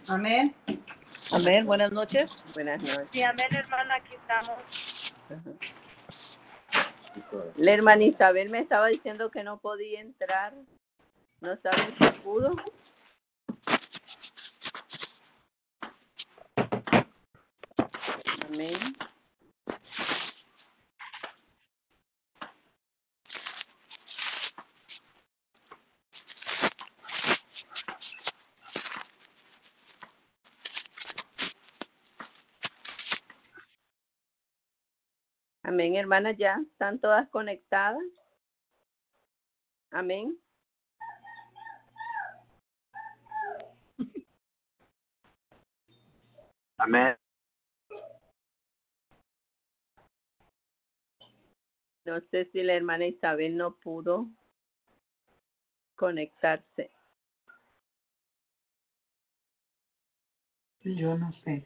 Amén. Amén. Buenas noches. Buenas noches. Sí, amén, hermana, aquí estamos. Ajá. La hermana Isabel me estaba diciendo que no podía entrar. ¿No saben si pudo? Amén. Amén, hermanas, ya están todas conectadas. Amén. Amén. No sé si la hermana Isabel no pudo conectarse. Yo no sé.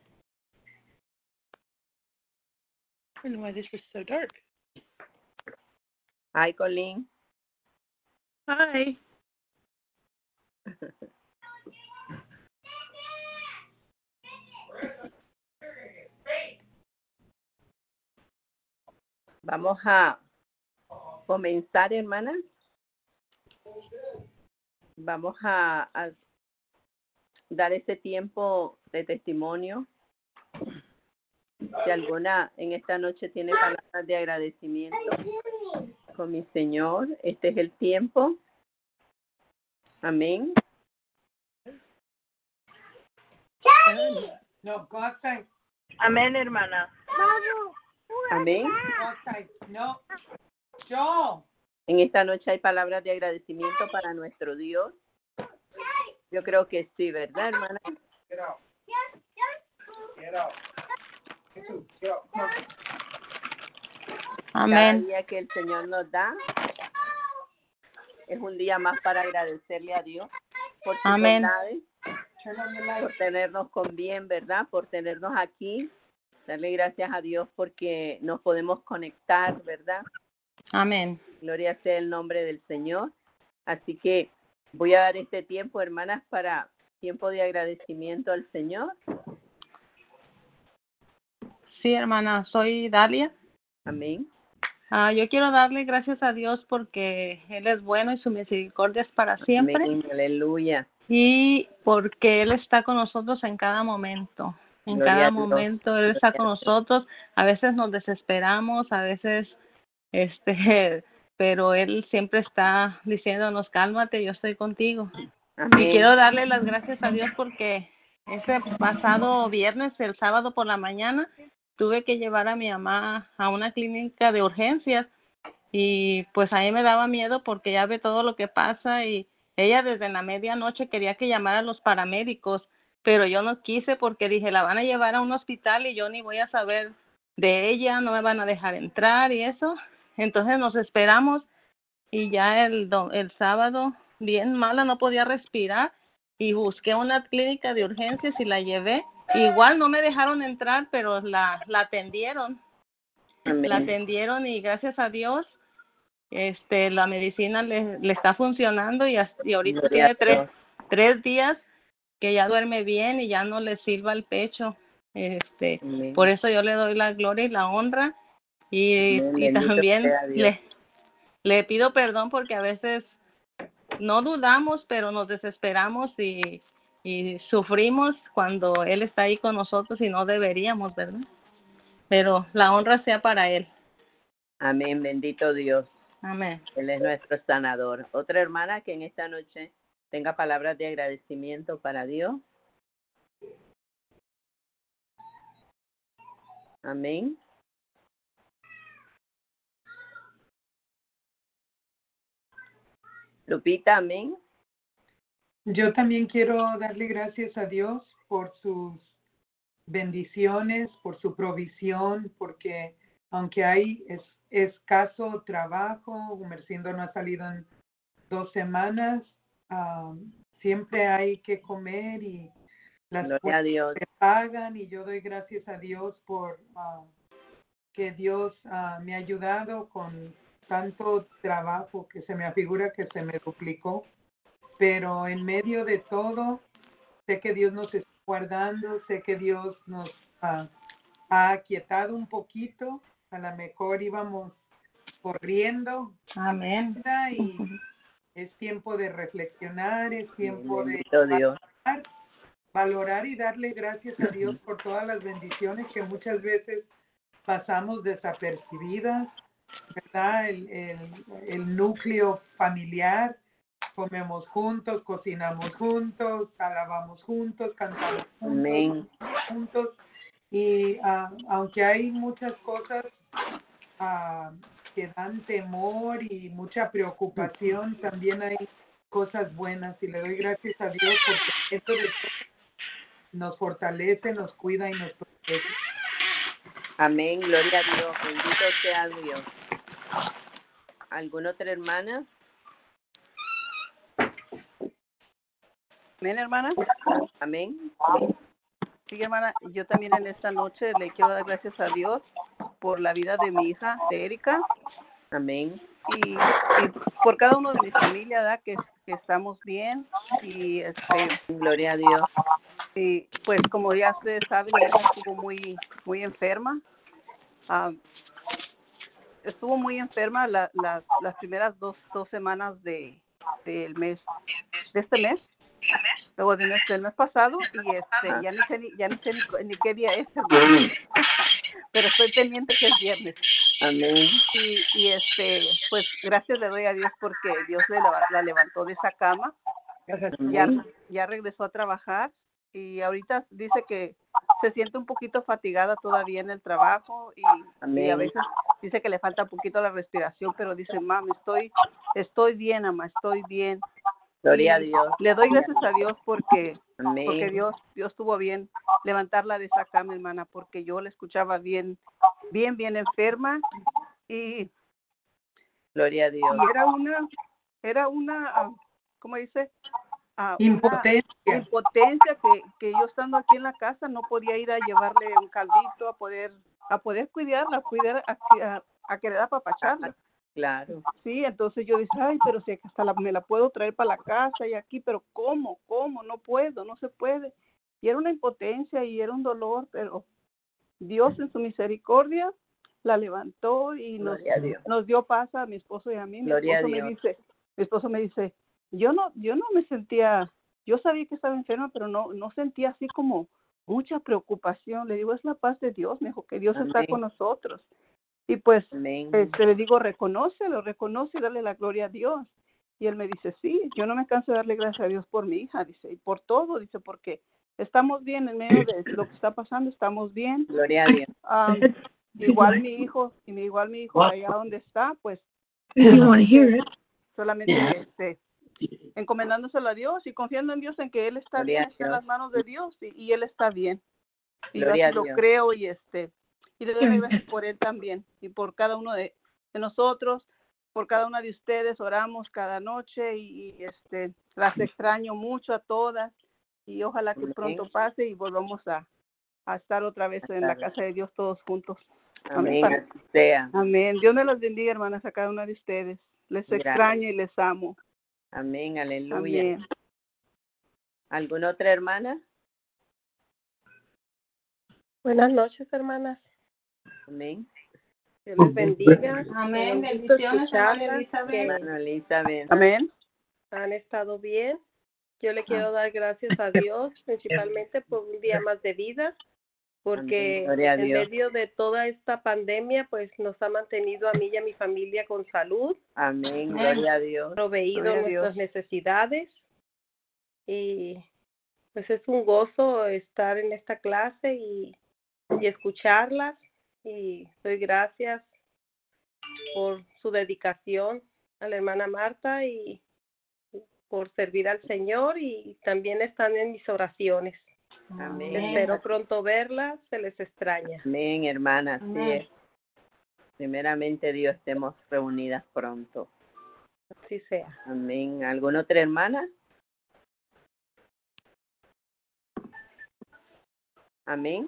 I don't know why this was so dark. Hi, Colleen. Hi. Vamos a comenzar, hermanas. Vamos a dar este tiempo de testimonio. Si alguna en esta noche tiene palabras de agradecimiento con mi Señor, este es el tiempo. Amén. No, go outside. Amén, hermana. Amén. Go outside. No. Joel. En esta noche hay palabras de agradecimiento para nuestro Dios. Yo creo que sí, ¿verdad, hermana? Get out. Get out. Get out. Come on. Cada Amén. día que el Señor nos da es un día más para agradecerle a Dios por sus Amén. bondades, Turn on the light. por tenernos con bien, ¿verdad? Por tenernos aquí. Darle gracias a Dios porque nos podemos conectar, ¿verdad? Amén. Gloria sea el nombre del Señor. Así que voy a dar este tiempo, hermanas, para tiempo de agradecimiento al Señor. Sí, hermana, soy Dalia. Amén. Yo quiero darle gracias a Dios porque Él es bueno y su misericordia es para siempre. Amén. Aleluya. Y porque Él está con nosotros en cada momento. En Gloria cada a Dios. momento Él está con nosotros. A veces nos desesperamos, a veces, pero Él siempre está diciéndonos, cálmate, yo estoy contigo. Y Amén. quiero darle las gracias a Dios porque ese pasado viernes, el sábado por la mañana, tuve que llevar a mi mamá a una clínica de urgencias y pues a mí me daba miedo porque ya ve todo lo que pasa y ella desde la medianoche quería que llamara a los paramédicos, pero yo no quise porque dije, la van a llevar a un hospital y yo ni voy a saber de ella, no me van a dejar entrar y eso. Entonces nos esperamos y ya el sábado, bien mala, no podía respirar y busqué una clínica de urgencias y la llevé. Igual no me dejaron entrar, pero la atendieron. Amén. La atendieron y gracias a Dios la medicina le está funcionando y ahorita Gloria a tiene Dios. 3 días que ya duerme bien y ya no le silba el pecho. Amén. Por eso yo le doy la gloria y la honra y, Amén. y Bendito también sea Dios. le pido perdón porque a veces no dudamos, pero nos desesperamos y sufrimos cuando Él está ahí con nosotros y no deberíamos, ¿verdad? Pero la honra sea para Él. Amén. Bendito Dios. Amén. Él es nuestro sanador. Otra hermana que en esta noche tenga palabras de agradecimiento para Dios. Amén. Lupita, amén. Yo también quiero darle gracias a Dios por sus bendiciones, por su provisión, porque aunque hay escaso trabajo, Gumercindo no ha salido en 2 semanas, siempre hay que comer y las Gloria a cuentas Dios. se pagan y yo doy gracias a Dios por que Dios me ha ayudado con tanto trabajo que se me afigura que se me duplicó, pero en medio de todo Sé que Dios nos está guardando, sé que Dios nos ha aquietado un poquito. A lo mejor íbamos corriendo. Amén. Y es tiempo de reflexionar, es tiempo de Bendito Dios. valorar y darle gracias a Dios por todas las bendiciones que muchas veces pasamos desapercibidas, ¿verdad? El núcleo familiar, comemos juntos, cocinamos juntos, alabamos juntos, cantamos Amén. juntos. Y aunque hay muchas cosas que dan temor y mucha preocupación, también hay cosas buenas y le doy gracias a Dios porque esto nos fortalece, nos cuida y nos protege. Amén, gloria a Dios, bendito sea Dios. ¿Alguna otra hermana? Amén, hermana. Amén. Sí, hermana, yo también en esta noche le quiero dar gracias a Dios por la vida de mi hija, de Erika, Amén. y por cada uno de mi familia, ¿verdad? Que estamos bien y Gloria a Dios. y pues como ya ustedes saben, ella estuvo muy enferma. Estuvo muy enferma las primeras dos semanas del mes, de este mes, luego del mes pasado, y ya ni sé ni qué día es, hermano. Pero estoy pendiente que es viernes. Amén. Y pues gracias le doy a Dios porque Dios la levantó de esa cama. Ya regresó a trabajar y ahorita dice que se siente un poquito fatigada todavía en el trabajo y a veces dice que le falta un poquito la respiración, pero dice, mami, estoy bien, mamá, estoy bien. Gloria a Dios. Le doy gracias a Dios porque Amén. Dios tuvo bien levantarla de esa cama, hermana, porque yo la escuchaba bien enferma y Gloria a Dios. y era una ¿cómo dice? Impotencia. Una impotencia que yo estando aquí en la casa no podía ir a llevarle un caldito, a poder cuidarla, a querer apapacharla. Claro. Sí, entonces yo dije, ay, pero si hasta me la puedo traer para la casa y aquí, pero ¿cómo? No puedo, no se puede. Y era una impotencia y era un dolor, pero Dios en su misericordia la levantó y nos dio paz a mi esposo y a mí. Mi esposo me dice, yo no me sentía, yo sabía que estaba enferma, pero no sentía así como mucha preocupación. Le digo, es la paz de Dios, me dijo, que Dios está con nosotros. Y pues le digo, reconócelo y dale la gloria a Dios. Y él me dice, sí, yo no me canso de darle gracias a Dios por mi hija, dice, y por todo, dice, porque estamos bien en medio de lo que está pasando, estamos bien. Gloria a Dios. Igual mi hijo allá donde está, pues solamente encomendándoselo a Dios y confiando en Dios en que él está bien, está en las manos de Dios y él está bien. Y yo así lo creo y le doy gracias por él también y por cada uno de nosotros, por cada una de ustedes. Oramos cada noche y las extraño mucho a todas y ojalá que pronto pase y volvamos a estar otra vez en la casa de Dios todos juntos. Amén. Así sea. Amén. Dios me los bendiga, hermanas, a cada una de ustedes. Les extraño y les amo. Amén, aleluya. Amén. ¿Alguna otra hermana? Buenas noches, hermanas. Amén. Dios les bendiga. Amén. Bendiciones, hermana Hermana Elizabeth. Amén. Han estado bien. Yo le quiero dar gracias a Dios, principalmente por un día más de vida, porque en medio de toda esta pandemia, pues nos ha mantenido a mí y a mi familia con salud. Amén. Gloria a Dios. Proveído nuestras necesidades y pues es un gozo estar en esta clase y escucharlas, y doy gracias por su dedicación a la hermana Marta y por servir al Señor, y también están en mis oraciones. Amén. Espero pronto verlas, se les extraña. Amén, hermana, así es. Primeramente Dios, estemos reunidas pronto. Así sea. Amén. ¿Alguna otra hermana? Amén.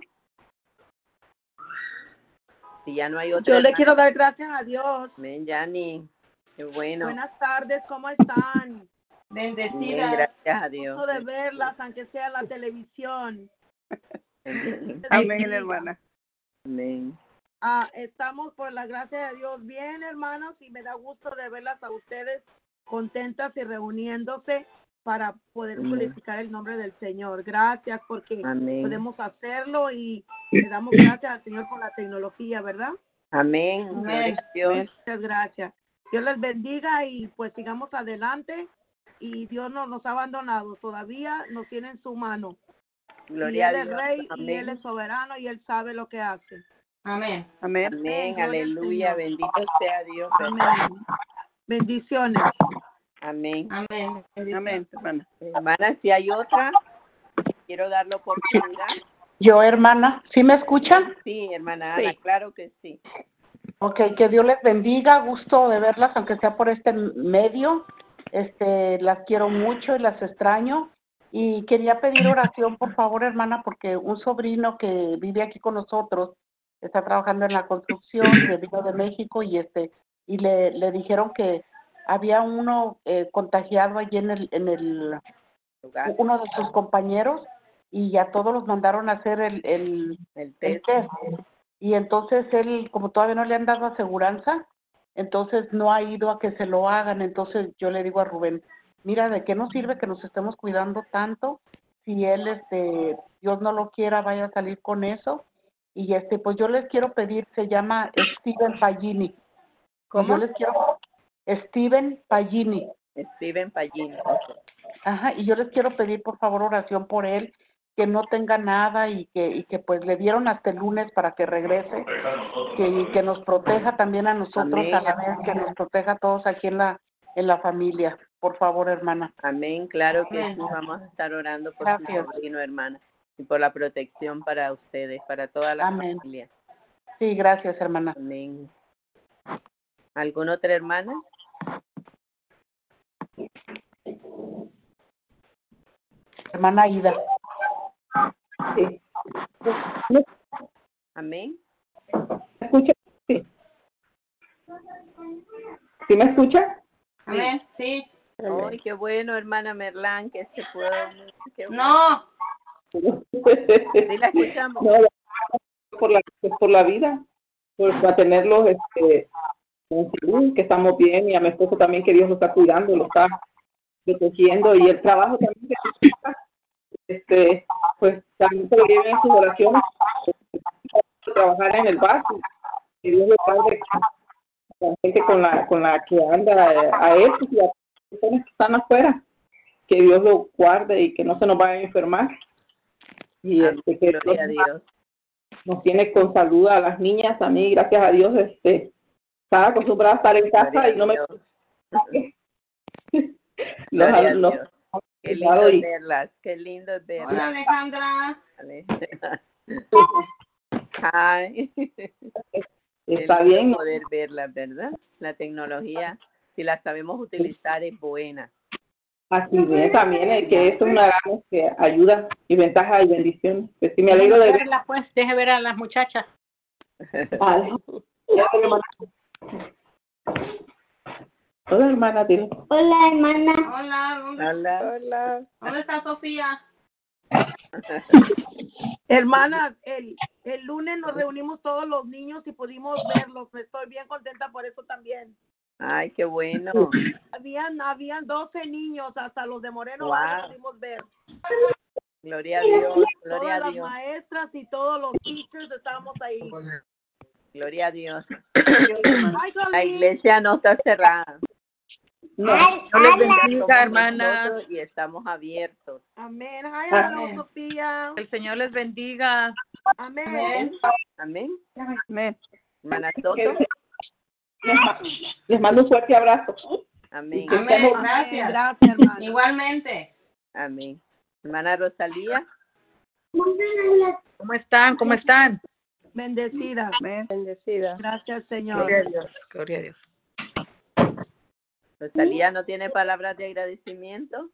Si ya no hay otra. Yo le quiero dar gracias a Dios. Amén, Yani. Qué bueno. Buenas tardes, ¿cómo están? Bien, Bendecida. gracias a Dios. Gusto de verlas, aunque sea en la televisión. Amén, hermana. Amén. Estamos por la gracia de Dios bien, hermanos, y me da gusto de verlas a ustedes contentas y reuniéndose para poder glorificar el nombre del Señor. Gracias porque Amén. podemos hacerlo y le damos gracias al Señor por la tecnología, ¿verdad? Amén. Gloria a Dios. Muchas gracias. Dios les bendiga y pues sigamos adelante y Dios no nos ha abandonado, todavía nos tiene en su mano. Gloria Y a Él Dios. es Rey Amén. y Él es soberano y Él sabe lo que hace. Amén. Amén. Amén. Gloria al Aleluya. Señor. Bendito sea Dios. Amén. Bendiciones. Amén. Amén. Amén, hermana. Hermana, si hay otra, quiero dar la oportunidad. Yo, hermana, ¿sí me escuchan? Sí, hermana Ana, Sí. claro que sí. Ok, que Dios les bendiga, gusto de verlas, aunque sea por este medio. Las quiero mucho y las extraño. Y quería pedir oración, por favor, hermana, porque un sobrino que vive aquí con nosotros está trabajando en la construcción, que vino de México y le dijeron que había uno contagiado allí en el Lugar, uno de sus compañeros y ya todos los mandaron a hacer el el test. test. Y entonces él, como todavía no le han dado aseguranza, entonces no ha ido a que se lo hagan. Entonces yo le digo a Rubén, mira, ¿de qué nos sirve que nos estemos cuidando tanto si él, Dios no lo quiera, vaya a salir con eso? Y pues yo les quiero pedir, se llama Steven Pagini. ¿Cómo? Yo les quiero, Steven Pagini. Steven Pagini. Ajá, y yo les quiero pedir por favor oración por él, que no tenga nada y que pues le dieron hasta el lunes para que regrese, que nos proteja también a nosotros, Amén. a la vez, que nos proteja a todos aquí en la familia, por favor, hermana. Amén, claro que Amén. sí, vamos a estar orando por Gracias. su sobrino, hermana, y por la protección para ustedes, para toda la Amén. familia. Sí, gracias, hermana. Amén. ¿Alguna otra hermana? Hermana Ida. Sí. Amén. ¿Me escucha? Sí. ¿Sí me escucha? Amén. Sí. Ay, qué bueno, hermana Merlán, que se pueda unir. Qué bueno. No. Sí, la escuchamos. No, por la vida, por mantenerlos con salud, que estamos bien, y a mi esposo también, que Dios lo está cuidando, lo está protegiendo, y el trabajo también que pues también se lo lleven en sus oraciones, trabajar en el barco, que Dios lo guarde la gente con la que anda a él y a las personas que están afuera, que Dios lo guarde y que no se nos vaya a enfermar, y Amén. que Gloria a Dios. nos tiene con salud a las niñas. A mí, gracias a Dios, estaba acostumbrada a estar en casa Gloria y no me a Dios. Gloria a Dios. Qué lindo es verlas, qué lindo es verlas. Hola, Alejandra. Vale. Ay. está Es bien. poder verlas, ¿verdad? La tecnología, si la sabemos utilizar, es buena. Así es, también es que es una gran ayuda y ventaja y bendición. Pues sí, me alegro de verla, pues, deje ver a las muchachas. Vale. Hola, hermana, dile. Hola, hermana. Hola. Hola. ¿Dónde está Sofía? Hermana, el lunes nos reunimos todos los niños y pudimos verlos. Estoy bien contenta por eso también. Ay, qué bueno. Habían 12 niños, hasta los de Moreno Wow. Valley pudimos ver. Gloria a Dios, gloria Todas a las Dios, maestras y todos los teachers estábamos ahí. gloria a Dios. Ay, La Gaby. iglesia no está cerrada. No. Dios les bendiga, hermanas. Nosotros y estamos abiertos. Amén. Ay, Amén. Sofía. El Señor les bendiga. Amén. Amén. Amén. Hermana Soto. Les mando un fuerte abrazo. Amén. Amén. Gracias. Gracias, hermana. Igualmente. Amén. Hermana Rosalía. ¿Cómo están? ¿Cómo están? Bendecida. Amén. Bendecida. Gracias, Señor. Gloria a Dios. Gloria a Dios. Rosalía no tiene palabras de agradecimiento.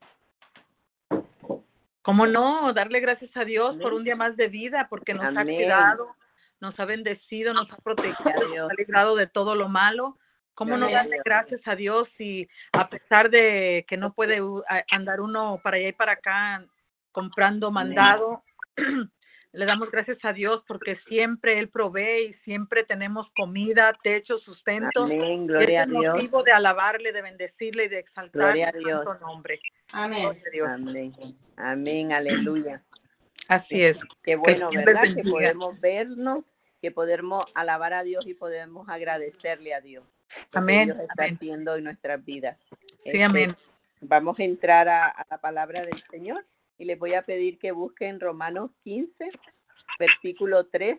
¿Cómo no? Darle gracias a Dios Amén. por un día más de vida, porque nos ha Amén. cuidado, nos ha bendecido, nos ha protegido, Gloria a Dios. nos ha librado de todo lo malo. ¿Cómo no darle gracias a Dios y a pesar de que no puede andar uno para allá y para acá comprando mandado, le damos gracias a Dios porque siempre Él provee y siempre tenemos comida, techo, sustento? Amén, gloria a Es Dios. motivo de alabarle, de bendecirle y de exaltar Gloria a su Dios. santo nombre. Amén. Gloria a Dios. Amén. Amén, aleluya. Así es. Qué bueno, Que Dios ¿verdad? les Que bendiga. podemos vernos, que podemos alabar a Dios y podemos agradecerle a Dios. Lo que Amén. Dios está Amén. haciendo en nuestras vidas. Sí, amén. Vamos a entrar a la palabra del Señor y les voy a pedir que busquen Romanos 15, versículo 13.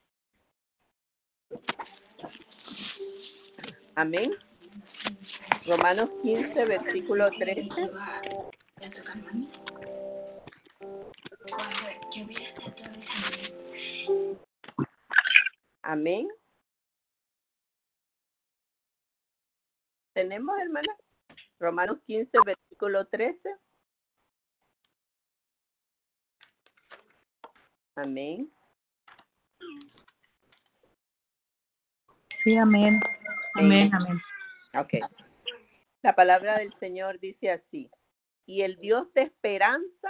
Amén. Romanos 15, versículo 13. Amén. ¿Tenemos, hermana? Romanos 15, versículo 13. Amén. Sí, amén. Amén, amén. Ok. La palabra del Señor dice así: y el Dios de esperanza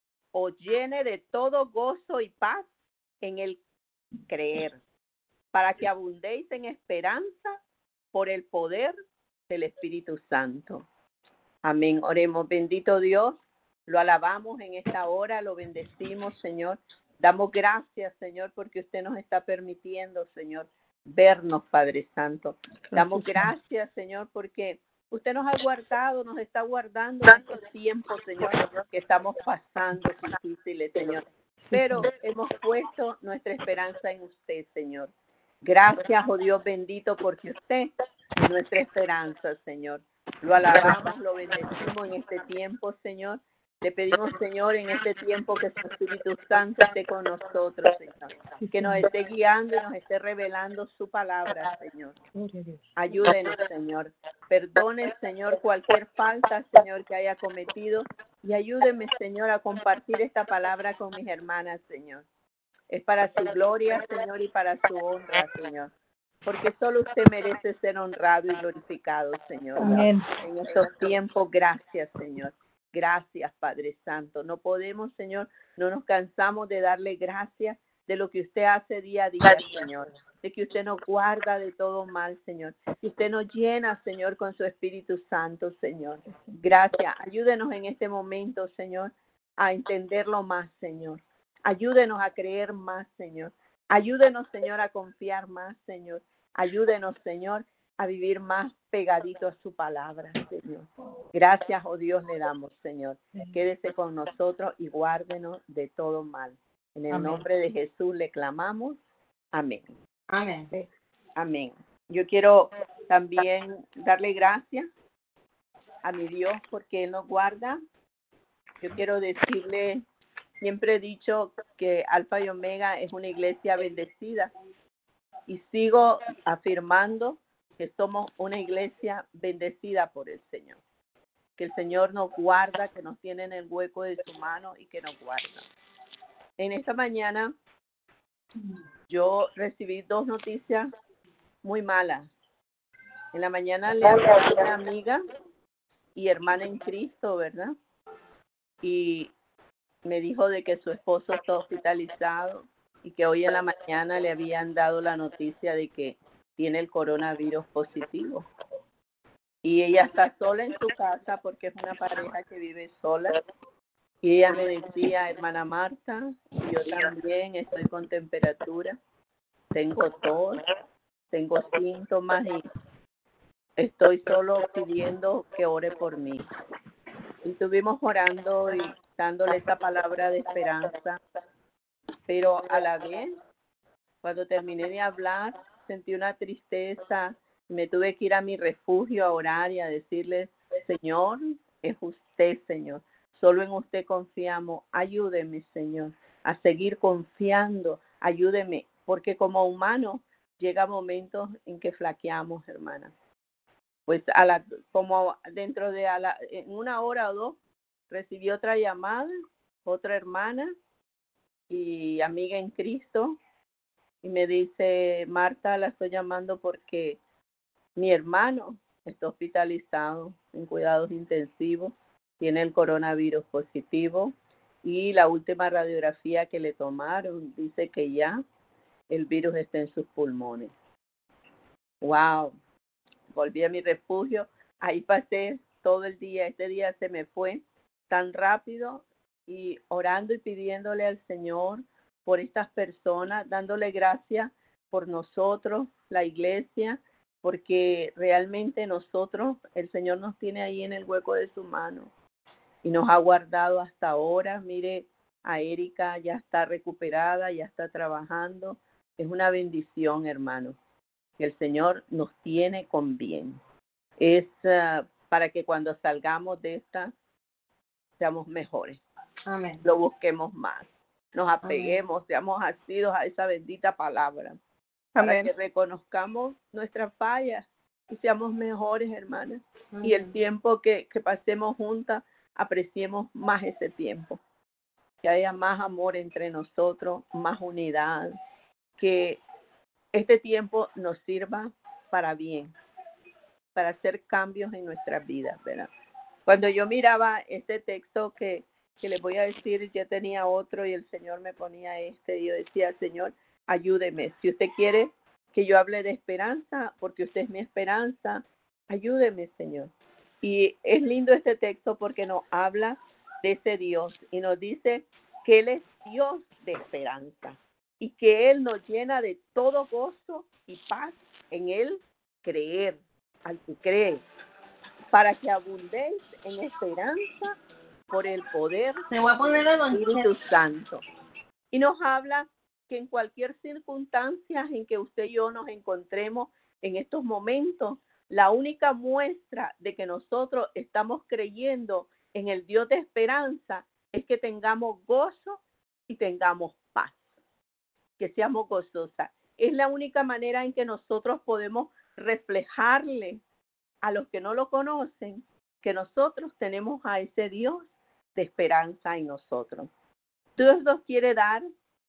os llene de todo gozo y paz en el creer, para que abundéis en esperanza por el poder del Espíritu Santo. Amén. Oremos. Bendito Dios, lo alabamos en esta hora, lo bendecimos, Señor. Damos gracias, Señor, porque usted nos está permitiendo, Señor, vernos, Padre Santo. Damos gracias, Señor, porque usted nos ha guardado, nos está guardando en estos tiempos, Señor, que estamos pasando difíciles, Señor. Pero hemos puesto nuestra esperanza en usted, Señor. Gracias, oh Dios bendito, porque usted es nuestra esperanza, Señor. Lo alabamos, lo bendecimos en este tiempo, Señor. Le pedimos, Señor, en este tiempo que su Espíritu Santo esté con nosotros, Señor. Que nos esté guiando y nos esté revelando su palabra, Señor. Ayúdenos, Señor. Perdone, Señor, cualquier falta, Señor, que haya cometido. Y ayúdeme, Señor, a compartir esta palabra con mis hermanas, Señor. Es para su gloria, Señor, y para su honra, Señor. Porque solo usted merece ser honrado y glorificado, Señor. Amén. En estos tiempos, gracias, Señor. Gracias, Padre Santo. No podemos, Señor, no nos cansamos de darle gracias de lo que usted hace día a día, Señor. De que usted nos guarda de todo mal, Señor. Que usted nos llena, Señor, con su Espíritu Santo, Señor. Gracias. Ayúdenos en este momento, Señor, a entenderlo más, Señor. Ayúdenos a creer más, Señor. Ayúdenos, Señor, a confiar más, Señor. Ayúdenos, Señor, a vivir más pegadito a su palabra, Señor. Gracias, oh Dios, le damos, Señor. Quédese con nosotros y guárdenos de todo mal. En el nombre de Jesús le clamamos. Amén. Amén. Amén. Yo quiero también darle gracias a mi Dios porque Él nos guarda. Yo quiero decirle, siempre he dicho que Alfa y Omega es una iglesia bendecida y sigo afirmando que somos una iglesia bendecida por el Señor. Que el Señor nos guarda, que nos tiene en el hueco de su mano y que nos guarda. En esta mañana yo recibí 2 noticias muy malas. En la mañana le hablé a una amiga y hermana en Cristo, ¿verdad? Y me dijo de que su esposo está hospitalizado y que hoy en la mañana le habían dado la noticia de que tiene el coronavirus positivo. Y ella está sola en su casa porque es una pareja que vive sola. Y ella me decía, hermana Marta, yo también estoy con temperatura, tengo tos, tengo síntomas y estoy solo pidiendo que ore por mí. Y estuvimos orando y dándole esa palabra de esperanza, pero a la vez, cuando terminé de hablar, sentí una tristeza, me tuve que ir a mi refugio a orar y a decirle, Señor, es usted, Señor, solo en usted confiamos, ayúdeme, Señor, a seguir confiando, ayúdeme, porque como humanos llega momentos en que flaqueamos, hermana. Pues como dentro de en 1 hora o 2 recibí otra llamada, otra hermana y amiga en Cristo, y me dice, Marta, la estoy llamando porque Mi hermano está hospitalizado en cuidados intensivos, tiene el coronavirus positivo y la última radiografía que le tomaron dice que ya el virus está en sus pulmones. Wow, volví a mi refugio, ahí pasé todo el día, este día se me fue tan rápido y orando y pidiéndole al Señor por estas personas, dándole gracias por nosotros, la iglesia, porque realmente nosotros, el Señor nos tiene ahí en el hueco de su mano y nos ha guardado hasta ahora. Mire, a Erika ya está recuperada, ya está trabajando. Es una bendición, hermano, que el Señor nos tiene con bien. Es para que cuando salgamos de esta seamos mejores. Amén. Lo busquemos más. Nos apeguemos, Amén. seamos asidos a esa bendita palabra. Para que reconozcamos nuestras fallas y seamos mejores, hermanas. Y el tiempo que pasemos juntas, apreciemos más ese tiempo. Que haya más amor entre nosotros, más unidad. Que este tiempo nos sirva para bien, para hacer cambios en nuestras vidas, ¿verdad? Cuando yo miraba este texto que les voy a decir, ya tenía otro y el Señor me ponía este, y yo decía, Señor, ayúdeme. Si usted quiere que yo hable de esperanza, porque usted es mi esperanza, ayúdeme, Señor. Y es lindo este texto porque nos habla de ese Dios y nos dice que Él es Dios de esperanza y que Él nos llena de todo gozo y paz en Él creer, al que cree, para que abundéis en esperanza por el poder Me voy a poner a del Espíritu Santo. Y nos habla que en cualquier circunstancia en que usted y yo nos encontremos en estos momentos, la única muestra de que nosotros estamos creyendo en el Dios de esperanza es que tengamos gozo y tengamos paz, que seamos gozosas. Es la única manera en que nosotros podemos reflejarle a los que no lo conocen que nosotros tenemos a ese Dios de esperanza en nosotros. Dios nos quiere dar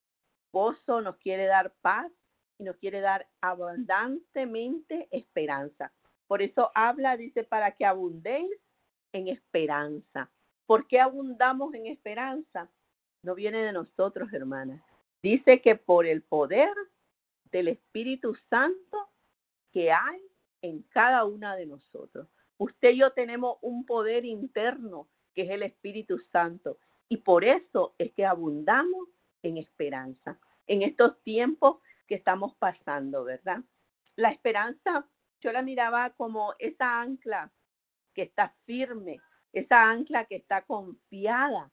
gozo, nos quiere dar paz y nos quiere dar abundantemente esperanza. Por eso habla, dice, para que abundéis en esperanza. ¿Por qué abundamos en esperanza? No viene de nosotros, hermanas. Dice que por el poder del Espíritu Santo que hay en cada una de nosotros. Usted y yo tenemos un poder interno que es el Espíritu Santo y por eso es que abundamos en esperanza en estos tiempos que estamos pasando, ¿verdad? La esperanza yo la miraba como esa ancla que está firme, esa ancla que está confiada,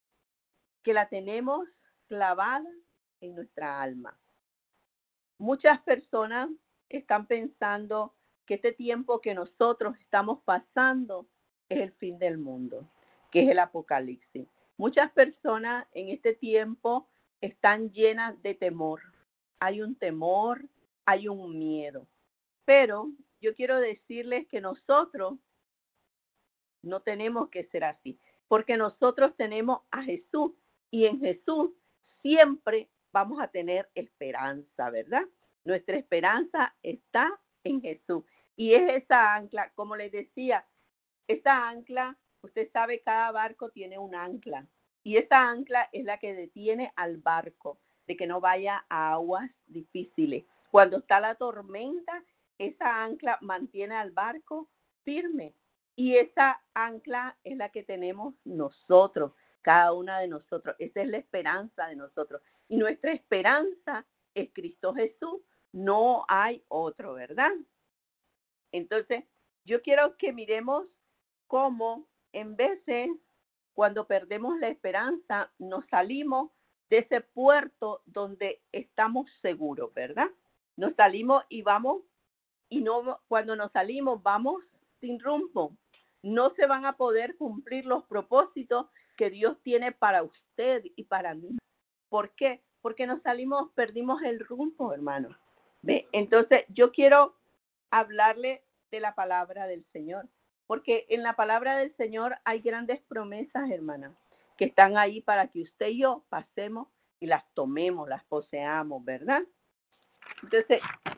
que la tenemos clavada en nuestra alma. Muchas personas están pensando que este tiempo que nosotros estamos pasando es el fin del mundo, que es el apocalipsis. Muchas personas en este tiempo están llenas de temor. Hay un temor, hay un miedo. Pero yo quiero decirles que nosotros no tenemos que ser así, porque nosotros tenemos a Jesús y en Jesús siempre vamos a tener esperanza, ¿verdad? Nuestra esperanza está en Jesús y es esa ancla, como les decía, esta ancla, usted sabe, cada barco tiene un ancla y esta ancla es la que detiene al barco de que no vaya a aguas difíciles. Cuando está la tormenta, esa ancla mantiene al barco firme. Y esa ancla es la que tenemos nosotros, cada una de nosotros. Esa es la esperanza de nosotros. Y nuestra esperanza es Cristo Jesús. No hay otro, ¿verdad? Entonces, yo quiero que miremos cómo en veces cuando perdemos la esperanza nos salimos de ese puerto donde estamos seguros, ¿verdad? Nos salimos y vamos, y no, cuando nos salimos vamos sin rumbo. No se van a poder cumplir los propósitos que Dios tiene para usted y para mí. ¿Por qué? Porque nos salimos, perdimos el rumbo, hermano. ¿Ve? Entonces, yo quiero hablarle de la palabra del Señor, porque en la palabra del Señor hay grandes promesas, hermana, que están ahí para que usted y yo pasemos y las tomemos, las poseamos, ¿verdad? Entonces,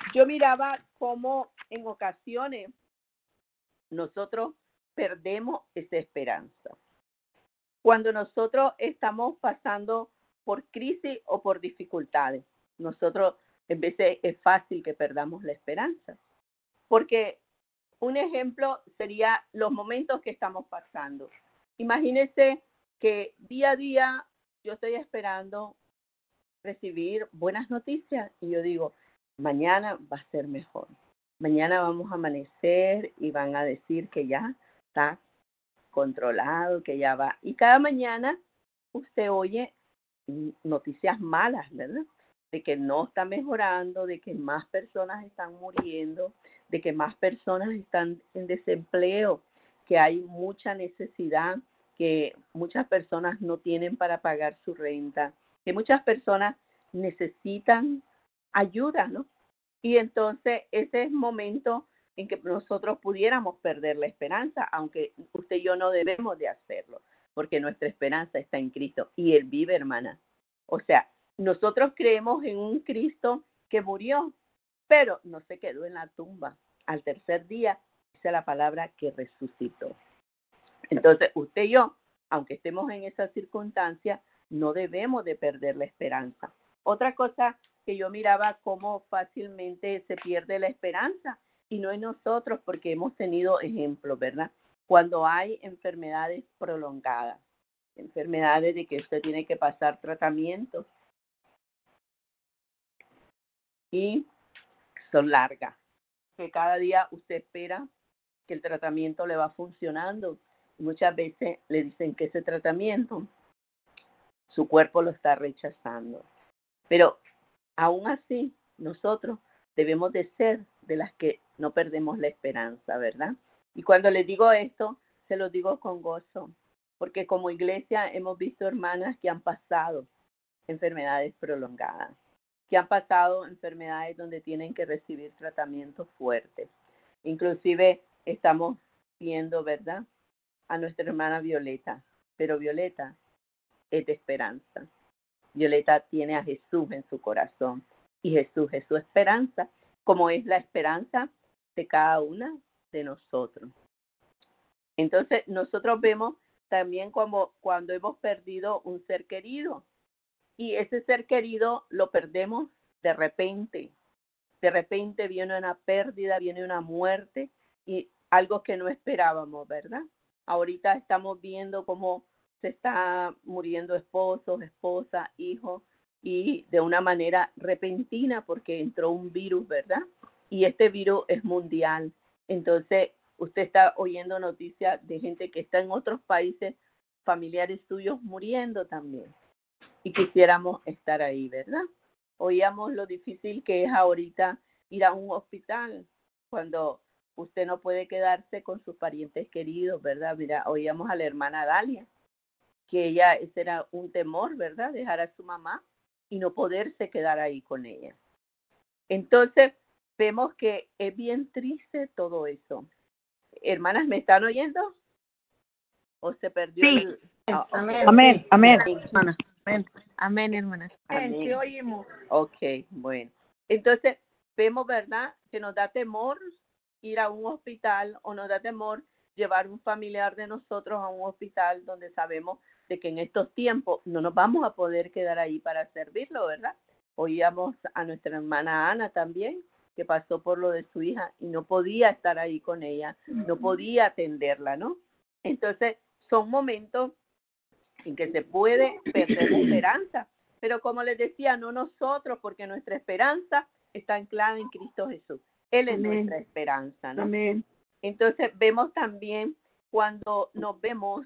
yo miraba cómo en ocasiones nosotros perdemos esa esperanza. Cuando nosotros estamos pasando por crisis o por dificultades, nosotros en veces es fácil que perdamos la esperanza. Porque un ejemplo sería los momentos que estamos pasando. Imagínense que día a día yo estoy esperando recibir buenas noticias y yo digo, mañana va a ser mejor. Mañana vamos a amanecer y van a decir que ya está controlado, que ya va. Y cada mañana usted oye noticias malas, ¿verdad? De que no está mejorando, de que más personas están muriendo, de que más personas están en desempleo, que hay mucha necesidad, que muchas personas no tienen para pagar su renta, que muchas personas necesitan ayuda, ¿no? Y entonces ese es el momento en que nosotros pudiéramos perder la esperanza, aunque usted y yo no debemos de hacerlo, porque nuestra esperanza está en Cristo y Él vive, hermana. O sea, nosotros creemos en un Cristo que murió, pero no se quedó en la tumba. Al tercer día, dice la palabra que resucitó. Entonces, usted y yo, aunque estemos en esa circunstancia, no debemos de perder la esperanza. Otra cosa que yo miraba cómo fácilmente se pierde la esperanza, y no en nosotros, porque hemos tenido ejemplos, ¿verdad? Cuando hay enfermedades prolongadas, enfermedades de que usted tiene que pasar tratamientos y son largas, que cada día usted espera que el tratamiento le va funcionando. Muchas veces le dicen que ese tratamiento, su cuerpo lo está rechazando. Pero aún así, nosotros debemos de ser de las que no perdemos la esperanza, ¿verdad? Y cuando les digo esto, se lo digo con gozo, porque como iglesia hemos visto hermanas que han pasado enfermedades prolongadas, que han pasado enfermedades donde tienen que recibir tratamientos fuertes. Inclusive estamos viendo, ¿verdad?, a nuestra hermana Violeta, pero Violeta es de esperanza. Violeta tiene a Jesús en su corazón y Jesús es su esperanza, como es la esperanza de cada una de nosotros. Entonces, nosotros vemos también como cuando hemos perdido un ser querido y ese ser querido lo perdemos de repente. De repente viene una pérdida, viene una muerte y algo que no esperábamos, ¿verdad? Ahorita estamos viendo cómo se está muriendo esposos, esposas, hijos, y de una manera repentina porque entró un virus, ¿verdad? Y este virus es mundial. Entonces, usted está oyendo noticias de gente que está en otros países, familiares suyos muriendo también. Y quisiéramos estar ahí, ¿verdad? Oíamos lo difícil que es ahorita ir a un hospital cuando usted no puede quedarse con sus parientes queridos, ¿verdad? Mira, oíamos a la hermana Dalia, que ese era un temor, ¿verdad? Dejar a su mamá y no poderse quedar ahí con ella. Entonces, vemos que es bien triste todo eso. Hermanas, ¿me están oyendo? ¿O se perdió Sí. el...? Amén, amén, amén. Hermana. Amén. Amén, hermana. Amén. Sí, oímos. Ok, bueno. Entonces, vemos, ¿verdad?, que nos da temor ir a un hospital o nos da temor llevar un familiar de nosotros a un hospital donde sabemos de que en estos tiempos no nos vamos a poder quedar ahí para servirlo, ¿verdad? Oíamos a nuestra hermana Ana también, que pasó por lo de su hija y no podía estar ahí con ella, no podía atenderla, ¿no? Entonces, son momentos en que se puede perder la esperanza. Pero como les decía, no nosotros, porque nuestra esperanza está anclada en Cristo Jesús. Él es Amén. nuestra esperanza, ¿no? Amén. Entonces vemos también cuando nos vemos